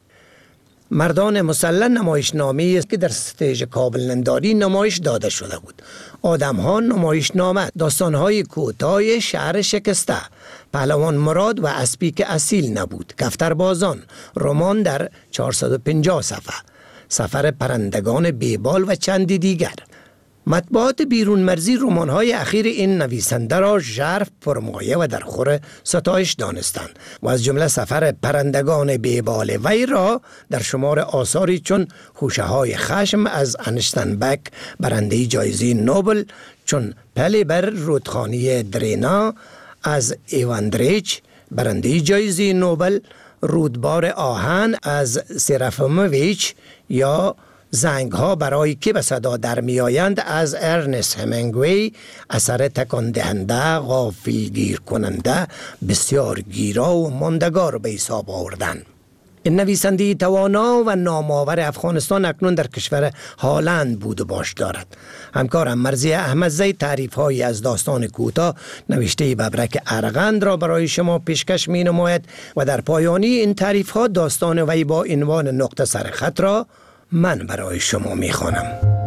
مردان مسلح نمایشنامه‌ای است که در استیج کابل ننداری نمایش داده شده بود. آدم‌ها نمایشنامه، داستان‌های کوتاه شهر شکسته، پهلوان مراد و اسبی که اصیل نبود، کفتربازان، رمان در 450 صفحه، سفر پرندگان بیبال و چندی دیگر. مطبوعات بیرون مرزی رمان‌های اخیر این نویسنده را ژرف، پرمایه و در خور ستایش دانستند و از جمله سفر پرندگان بیبال وی را در شمار آثاری چون خوشه‌های خشم از انشتنبک برنده جایزه نوبل، چون پلی بر رودخانه درینا از ایواندریچ برنده جایزه نوبل، رودبار آهن از سرافیموویچ یا زنگ ها برای که به صدا در می آیند از ارنست همینگوی، اثر تکان دهنده، غافلگیر کننده، بسیار گیرا و ماندگار به حساب آوردن. این نویسنده توانا و نامآور افغانستان اکنون در کشور هالند بود و باش دارد. همکارم مرزی احمدزی تعریف هایی از داستان کوتاه نوشته ببرک ارغند را برای شما پیشکش می نماید و در پایانی این تعریف ها داستان وی با عنوان نقطه سر خط را من برای شما می خوانم.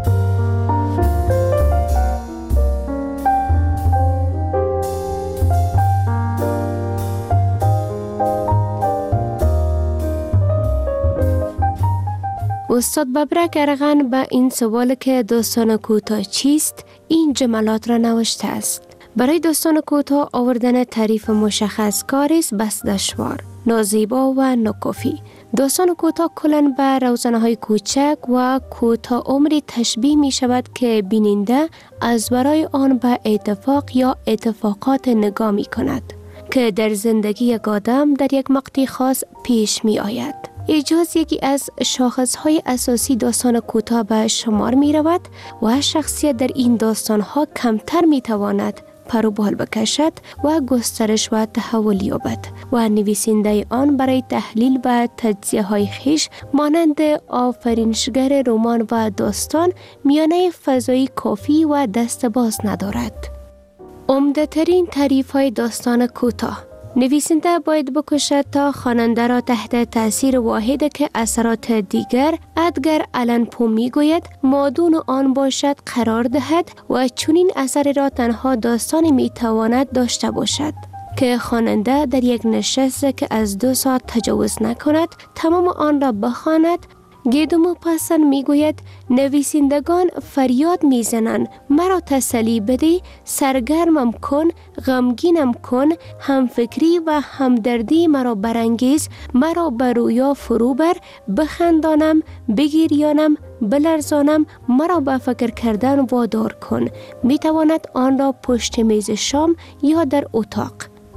استاد ببرک ارغند به این سوال که داستان کوتاه چیست این جملات را نوشته است: برای داستان کوتاه آوردن تعریف مشخص کاری است بس دشوار، نازیبا و ناکافی. داستان کوتاه کلاً به روزنه‌های کوچک و کوتاه عمری تشبیه می شود که بیننده از برای آن به اتفاق یا اتفاقات نگاه می کند که در زندگی یک آدم در یک مقطع خاص پیش می آید. ایجاز یکی از شاخصهای اساسی داستان کوتاه به شمار می رود و شخصیت در این داستانها کمتر می تواند پروبال بکشد و گسترش و تحول یابد و نویسنده آن برای تحلیل و تجزیه های خویش مانند آفرینشگر رمان و داستان میانه فضایی کافی و دست باز ندارد. عمده ترین تعریف های داستان کوتاه: نویسنده باید بکوشد تا خواننده را تحت تأثیر واحد که اثرات دیگر ادگر آلن پو میگوید مادون آن باشد قرار دهد و چنین اثری را تنها داستان میتواند داشته باشد که خواننده در یک نشست که از 2 ساعت تجاوز نکند تمام آن را بخواند. گیدو پسن میگوید نویسندگان فریاد میزنند مرا تسلی بده، سرگرمم کن، غمگینم کن، همفکری و همدردی مرا برانگیز، مرا به رویا فرو بر، بخندانم، بگریانم، بلرزانم، مرا به فکر کردن وادار کن. میتواند آن را پشت میز شام یا در اتاق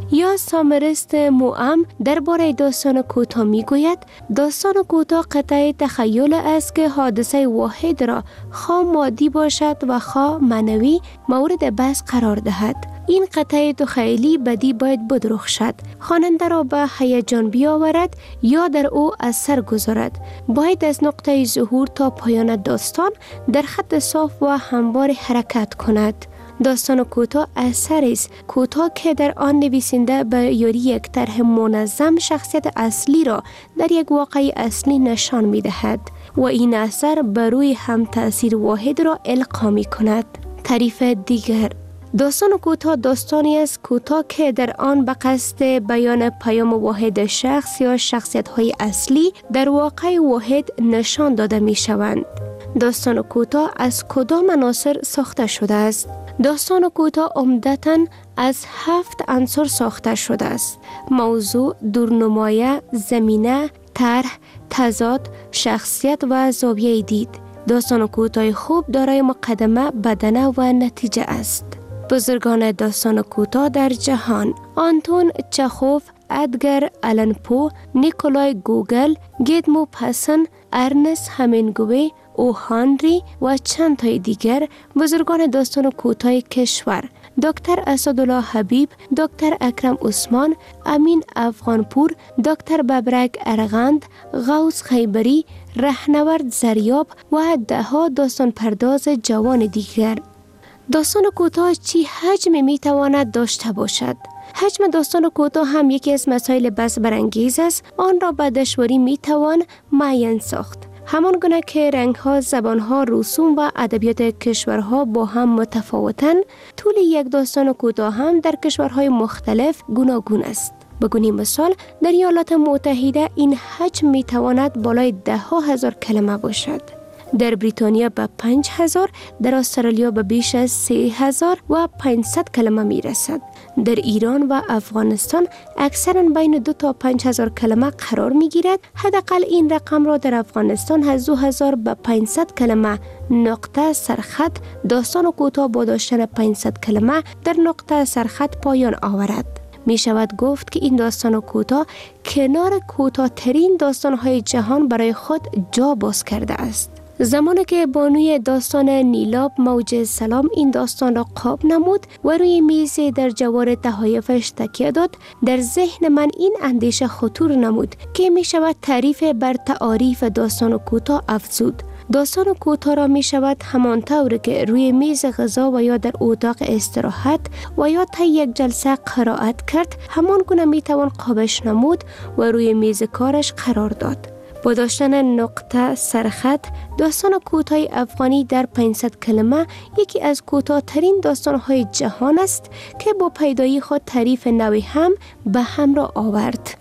یا سامرست موام درباره داستان کوتاه میگوید داستان کوتاه قطعه تخیل است که حادثه واحد را خواه مادی باشد و خواه معنوی مورد بحث قرار دهد. این قطعه تخیلی بدی باید بدرخشد، خواننده را به هیجان بیاورد یا در او اثر گذارد. باید از نقطه ظهور تا پایان داستان در خط صاف و هموار حرکت کند. داستان کوتاه اثری است کوتاه که در آن نویسنده به یاری یک طرح منظم شخصیت اصلی را در یک واقعه اصلی نشان می دهد و این اثر بر روی هم تأثیر واحد را القا می کند. تعریف دیگر: داستان کوتاه داستانی است کوتاه که در آن به قصد بیان پیام واحد شخص یا شخصیت‌های اصلی در واقع واحد نشان داده می‌شوند. داستان کوتاه از کدام عناصر ساخته شده است؟ داستان کوتاه عمدتاً از 7 عنصر ساخته شده است: موضوع، دورنمای، زمینه، طرح، تضاد، شخصیت و زاویه دید. داستان کوتاه خوب دارای مقدمه، بدنه و نتیجه است. بزرگان داستان کوتاه در جهان: آنتون چخوف، ادگر آلن پو، نیکولای گوگل، گیدمو پسن، ارنست همینگوی، او هانری و چند تای دیگر بزرگان داستان کوتاه کشور. دکتر اسدالله حبیب، دکتر اکرم عثمان، امین افغانپور، دکتر ببرک ارغند، غوث خیبری، رهنورد زریاب و دهها داستان پرداز جوان دیگر. داستان کوتاه چی حجم می تواند داشته باشد؟ حجم داستان کوتاه هم یکی از مسائل بحث برانگیز است. آن را به دشواری می توان معین ساخت. همان گونه که رنگ‌ها، زبان‌ها، رسوم و ادبیات کشورها با هم متفاوتند، طول یک داستان کوتاه هم در کشورهای مختلف گوناگون است. به گونه مثال در ایالات متحده این حجم می تواند بالای 10,000 کلمه باشد. در بریتانیا به 5,000، در استرالیا به بیش از 3,500 کلمه می رسد. در ایران و افغانستان اکثراً بین 2 تا 5,000 کلمه قرار می گیرد. حداقل این رقم را در افغانستان از 2,000 به 500 کلمه نقطه سرخط داستان کوتاه با داشتن 500 کلمه در نقطه سرخط پایان آورد. می شود گفت که این داستان کوتاه کنار کوتاه‌ترین داستان‌های جهان برای خود جا باز کرده است. زمانی که بانوی داستان نیلاب موج سلام این داستان را قاب نمود و روی میز در جوار تحایفش تکیه داد، در ذهن من این اندیشه خطور نمود که می شود تعریف بر تعاریف داستان کوتاه افزود. داستان کوتاه را می شود همان طور که روی میز غذا و یا در اتاق استراحت و یا تا یک جلسه قرائت کرد همان گونه می توان قابش نمود و روی میز کارش قرار داد. با داشتن نقطه سرخط داستان کوتاه افغانی در 500 کلمه یکی از کوتاه‌ترین داستان‌های جهان است که با پیدایی خود تعریف نوی هم به همراه آورد.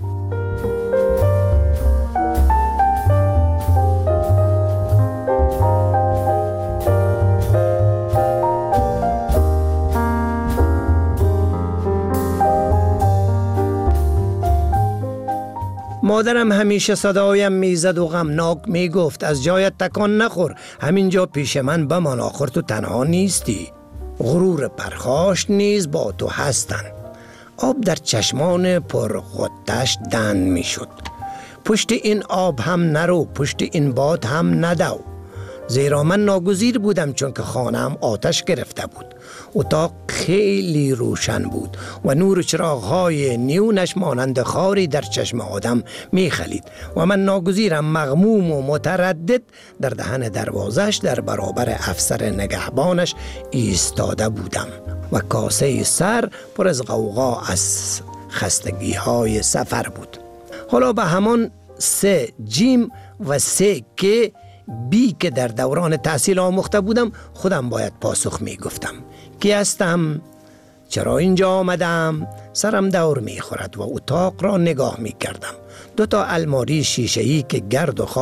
مادرم همیشه صدایم میزد و غمناک میگفت از جایت تکان نخور، همینجا پیش من بمان، آخر تو تنها نیستی. غرور پرخاش نیز با تو هستن. آب در چشمان پرغتش دند میشد. پشت این آب هم نرو، پشت این باد هم ندو. زیرا من ناگزیر بودم چون که خانه‌ام آتش گرفته بود. اتاق خیلی روشن بود و نور چراغ‌های نیونش مانند خاری در چشم آدم می‌خلید و من ناگزیرم مغموم و متردد در دهن دروازش در برابر افسر نگهبانش ایستاده بودم و کاسه سر پر از غوغا از خستگی‌های سفر بود. حالا به همان 3 جیم و 3 که بی که در دوران تحصیل آموخته بودم خودم باید پاسخ می گفتم. کی هستم؟ چرا اینجا آمدم؟ سرم دور می خورد و اتاق را نگاه می کردم. 2 تا الماری شیشه‌ای که گرد و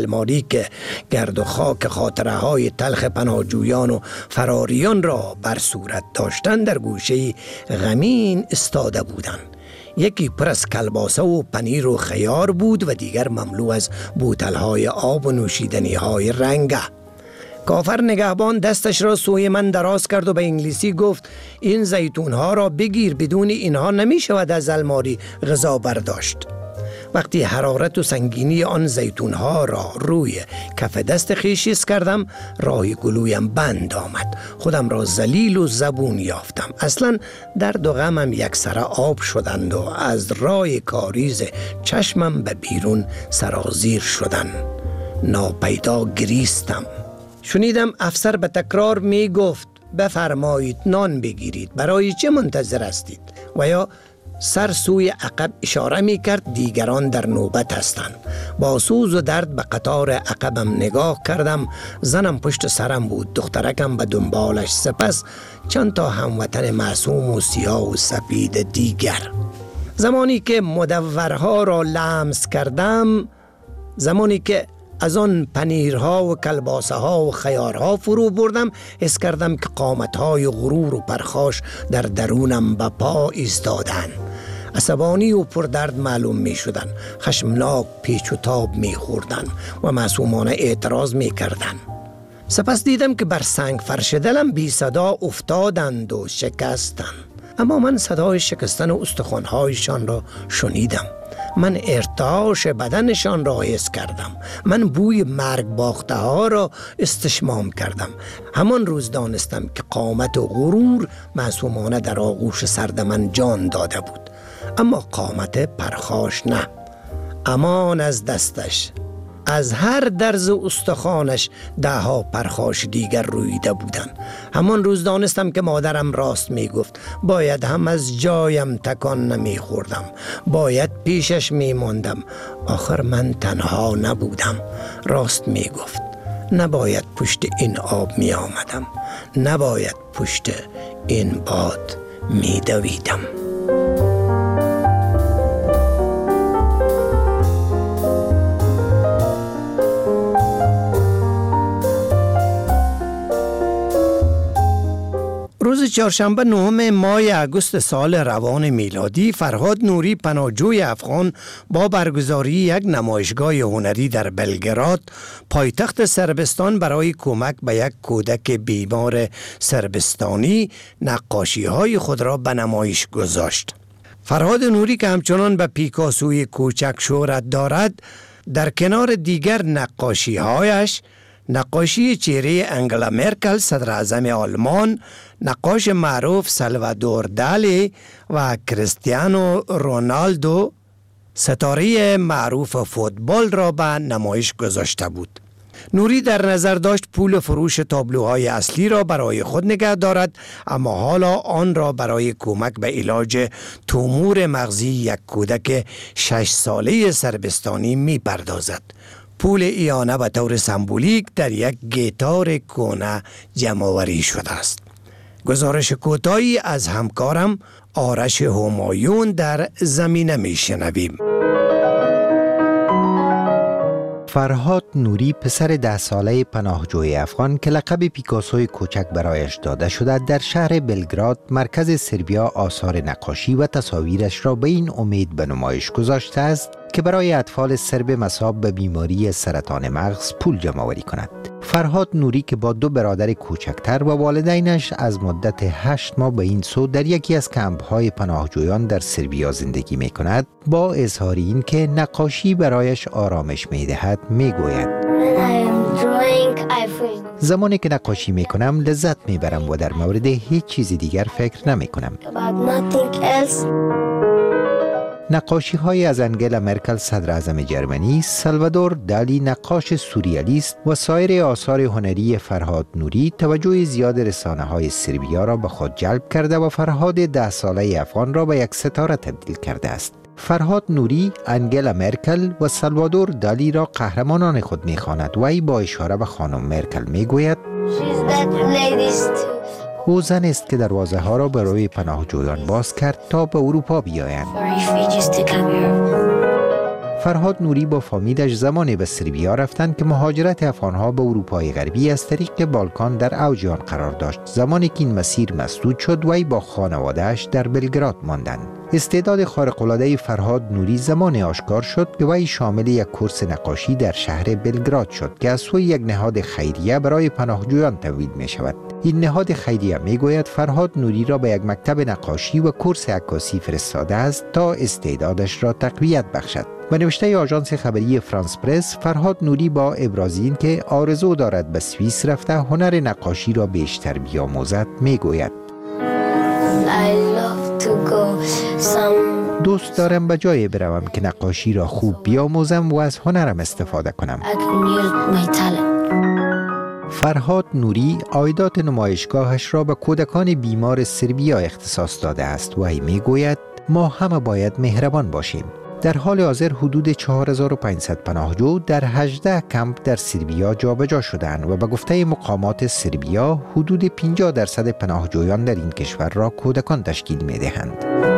خاک خاطره های تلخ پناهجویان و فراریان را بر صورت داشتن در گوشه غمین استاده بودند. یکی پر از کلباسه و پنیر و خیار بود و دیگر مملو از بوتل‌های آب و نوشیدنی‌های رنگه. کافر نگهبان دستش را سوی من دراز کرد و به انگلیسی گفت این زیتون ها را بگیر، بدون اینها نمی شود از الماری غذا برداشت. وقتی حرارت و سنگینی آن زیتون ها را روی کف دست خیشیز کردم، راه گلویم بند آمد. خودم را ذلیل و زبون یافتم. اصلا درد و غمم یک سر آب شدند و از راه کاریز چشمم به بیرون سرازیر شدند. ناپیدا گریستم. شنیدم افسر به تکرار می گفت بفرمایید نان بگیرید، برای چه منتظر هستید؟ و یا سر سوی عقب اشاره می کرد دیگران در نوبت هستند. با سوز و درد به قطار عقبم نگاه کردم. زنم پشت سرم بود، دخترکم به دنبالش، سپس چند تا هموطن معصوم و سیاه و سفید دیگر. زمانی که مدورها را لمس کردم، زمانی که از آن پنیرها و کلباسه ها و خیارها فرو بردم، حس کردم که قامتهای غرور و پرخاش در درونم به پا ایستادند. عصبانی و پردرد معلوم می شدن، خشمناک پیچ و تاب می خوردن و معصومانه اعتراض می کردن. سپس دیدم که بر سنگ فرش دلم بی صدا افتادند و شکستند. اما من صدای شکستن استخوان‌هایشان را شنیدم. من ارتعاش بدنشان را حس کردم. من بوی مرگ باخته ها را استشمام کردم. همان روز دانستم که قامت و غرور معصومانه در آغوش سرد من جان داده بود، اما قامت پرخاش نه. امان از دستش. از هر درز استخوانش 10 پرخاش دیگر رویده بودند. همان روز دانستم که مادرم راست می گفت. باید هم از جایم تکان نمی خوردم. باید پیشش می ماندم. آخر من تنها نبودم. راست می گفت. نباید پشت این آب می آمدم. نباید پشت این باد می دویدم. روز چهارشنبه 9 ماه اگوست سال روان میلادی، فرهاد نوری پناهجوی افغان با برگزاری یک نمایشگاه هنری در بلگراد پایتخت صربستان برای کمک به یک کودک بیمار صربستانی نقاشی‌های خود را به نمایش گذاشت. فرهاد نوری که همچنان به پیکاسوی کوچک شهرت دارد، در کنار دیگر نقاشی‌هایش نقاشی چهره انگلا مرکل صدر اعظم آلمان، نقاش معروف سالوادور دالی و کریستیانو رونالدو ستاره معروف فوتبال را به نمایش گذاشته بود. نوری در نظر داشت پول فروش تابلوهای اصلی را برای خود نگه دارد، اما حالا آن را برای کمک به علاج تومور مغزی یک کودک 6 ساله صربستانی می پردازد. پول ایانه به طور سمبولیک در یک گیتار کهنه جمع‌آوری شده است. گزارش کوتاهی از همکارم آرش همایون در زمینه میشنویم. فرهاد نوری پسر 10 ساله پناهجوی افغان که لقب پیکاسوی کوچک برایش داده شده، در شهر بلگراد مرکز سربیا آثار نقاشی و تصاویرش را به این امید به نمایش گذاشته است که برای اطفال سرب مصاب به بیماری سرطان مغز پول جمع آوری کند. فرهاد نوری که با 2 برادر کوچکتر و والدینش از مدت 8 ماه به این سو در یکی از کمپ‌های پناهجویان در سربیا زندگی می کند، با اظهار این که نقاشی برایش آرامش می دهد می گوید: زمانی که نقاشی می کنم لذت می برم و در مورد هیچ چیز دیگر فکر نمی کنم. نقاشی های از انگلا مرکل صدر اعظم جرمنی، سالوادور دالی نقاش سوریالیست و سایر آثار هنری فرهاد نوری توجه زیاد رسانه های سربیا را به خود جلب کرده و فرهاد 10 ساله افغان را به یک ستاره تبدیل کرده است. فرهاد نوری انگلا مرکل و سالوادور دالی را قهرمانان خود می‌خواند و ای با اشاره به خانم مرکل میگوید: او زن است که دروازه ها را برای پناهجویان باز کرد تا به اروپا بیایند. فرهاد نوری با فامیلش زمانی به سربیا رفتند که مهاجرت افغانها به اروپای غربی از طریق بالکان در اوج آن قرار داشت. زمانی که این مسیر مسدود شد، وی با خانواده‌اش در بلگراد ماندند. استعداد خارق‌العاده فرهاد نوری زمان آشکار شد که وی شامل یک کورس نقاشی در شهر بلگراد شد که از سوی یک نهاد خیریه برای پناهجویان تمویل می شود. این نهاد خیریه می گوید فرهاد نوری را به یک مکتب نقاشی و کورس عکاسی فرستاده است تا استعدادش را تقویت بخشد. به نوشته آژانس خبری فرانس پرس، فرهاد نوری با ابراز این که آرزو دارد به سوئیس رفته هنر نقاشی را بیشتر بیاموزد می گوید: دوست دارم به جای بروم که نقاشی را خوب بیاموزم و از هنرم استفاده کنم. فرهاد نوری عایدات نمایشگاهش را به کودکان بیمار سربیا اختصاص داده است و می گوید: ما همه باید مهربان باشیم. در حال حاضر حدود 4500 پناهجو در 18 کمپ در سربیا جابجا شدند و به گفته مقامات سربیا حدود 50% پناهجویان در این کشور را کودکان تشکیل می دهند.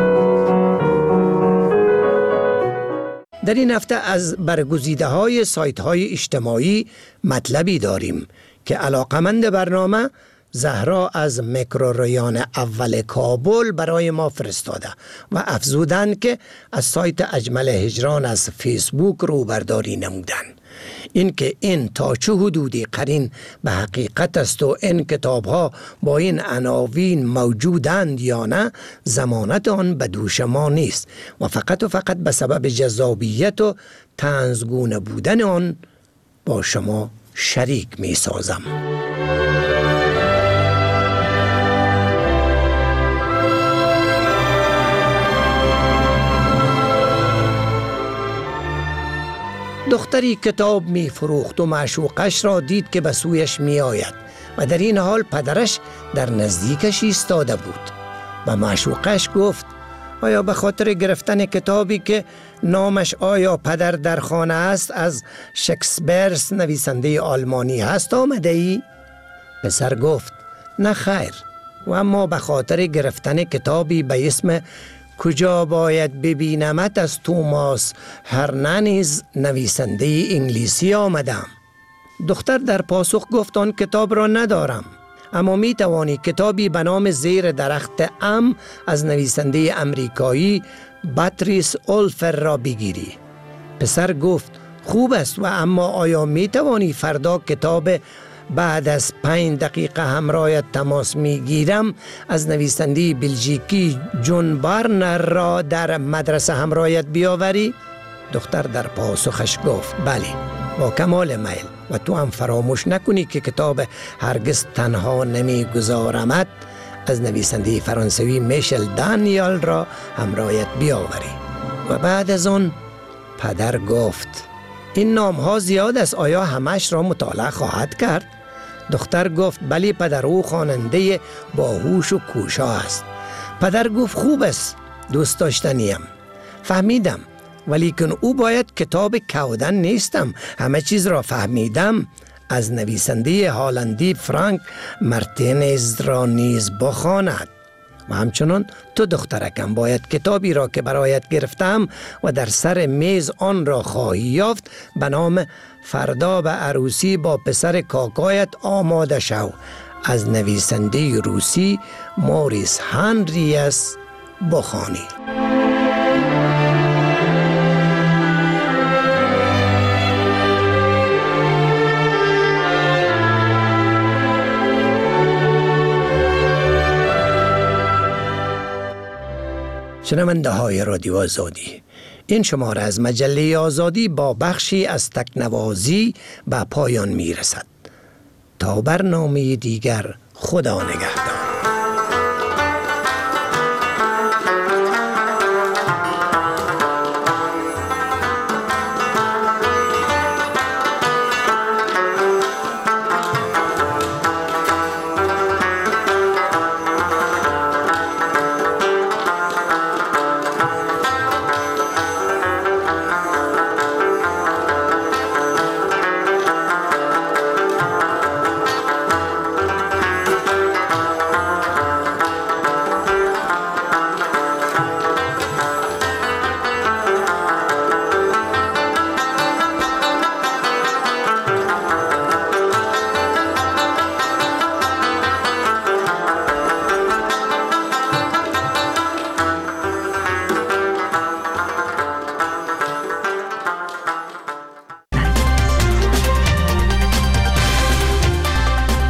در این هفته از برگزیده های سایت های اجتماعی مطلبی داریم که علاقمند برنامه زهرا از میکروریان اول کابل برای ما فرستاده و افزودند که از سایت اجمل هجران از فیسبوک رو برداری نمودن. این که این تا چه حدودی قرین به حقیقت است و این کتاب ها با این عناوین موجودند یا نه، ضمانت آن به دوش ما نیست و فقط به سبب جذابیت و طنزگونه بودن آن با شما شریک می سازم. دختری کتاب می فروخت و معشوقش را دید که به سویش می آید و در این حال پدرش در نزدیکش ایستاده بود. و معشوقش گفت: آیا به خاطر گرفتن کتابی که نامش آیا پدر در خانه است از شکسپیرس نویسنده آلمانی هست آمده ای؟ پسر گفت: نه خیر، و اما به خاطر گرفتن کتابی به اسم کجا باید ببینمت از توماس هرنانیز نویسنده انگلیسی آمدم. دختر در پاسخ گفت: آن کتاب را ندارم، اما می توانی کتابی به نام زیر درخت ام از نویسنده امریکایی باتریس اولفر را بگیری. پسر گفت: خوب است، و اما آیا می توانی فردا کتاب بعد از 5 دقیقه همراهت تماس می گیرم از نویسنده بلژیکی جون بارنر را در مدرسه همراهت بیاوری؟ دختر در پاسخش گفت: بله، با کمال میل، و تو هم فراموش نکنی که کتاب هرگز تنها نمی گذارمت از نویسنده فرانسوی میشل دانیال را همراهت بیاوری. و بعد از آن پدر گفت: این نام ها زیاد است، آیا همش را مطالعه خواهد کرد؟ دختر گفت: بله پدر، او خواننده باهوش و کوشا است. پدر گفت: خوب است، دوست داشتنیم. فهمیدم، ولیکن او باید کتاب کودن نیستم، همه چیز را فهمیدم از نویسنده هالندی فرانک مارتینز را نیز بخواند. و همچنان تو دخترکم باید کتابی را که برایت گرفتم و در سر میز آن را خواهی یافت به نام فردا به عروسی با پسر کاکایت آماده شو از نویسنده روسی موریس هنریس بخوانی. شنونده های رادیو آزادی، این شماره از مجله آزادی با بخشی از تکنوازی به پایان می رسد. تا برنامه دیگر، خدا نگهدار.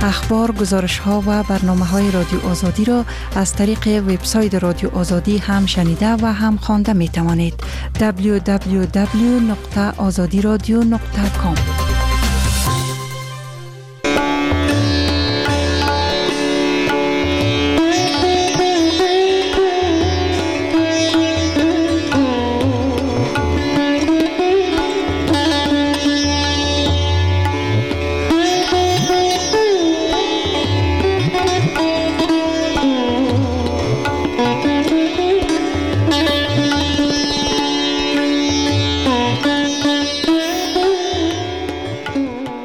اخبار، گزارش ها و برنامه های رادیو آزادی را از طریق وبسایت رادیو آزادی هم شنیده و هم خوانده می توانید. www.azadiradio.com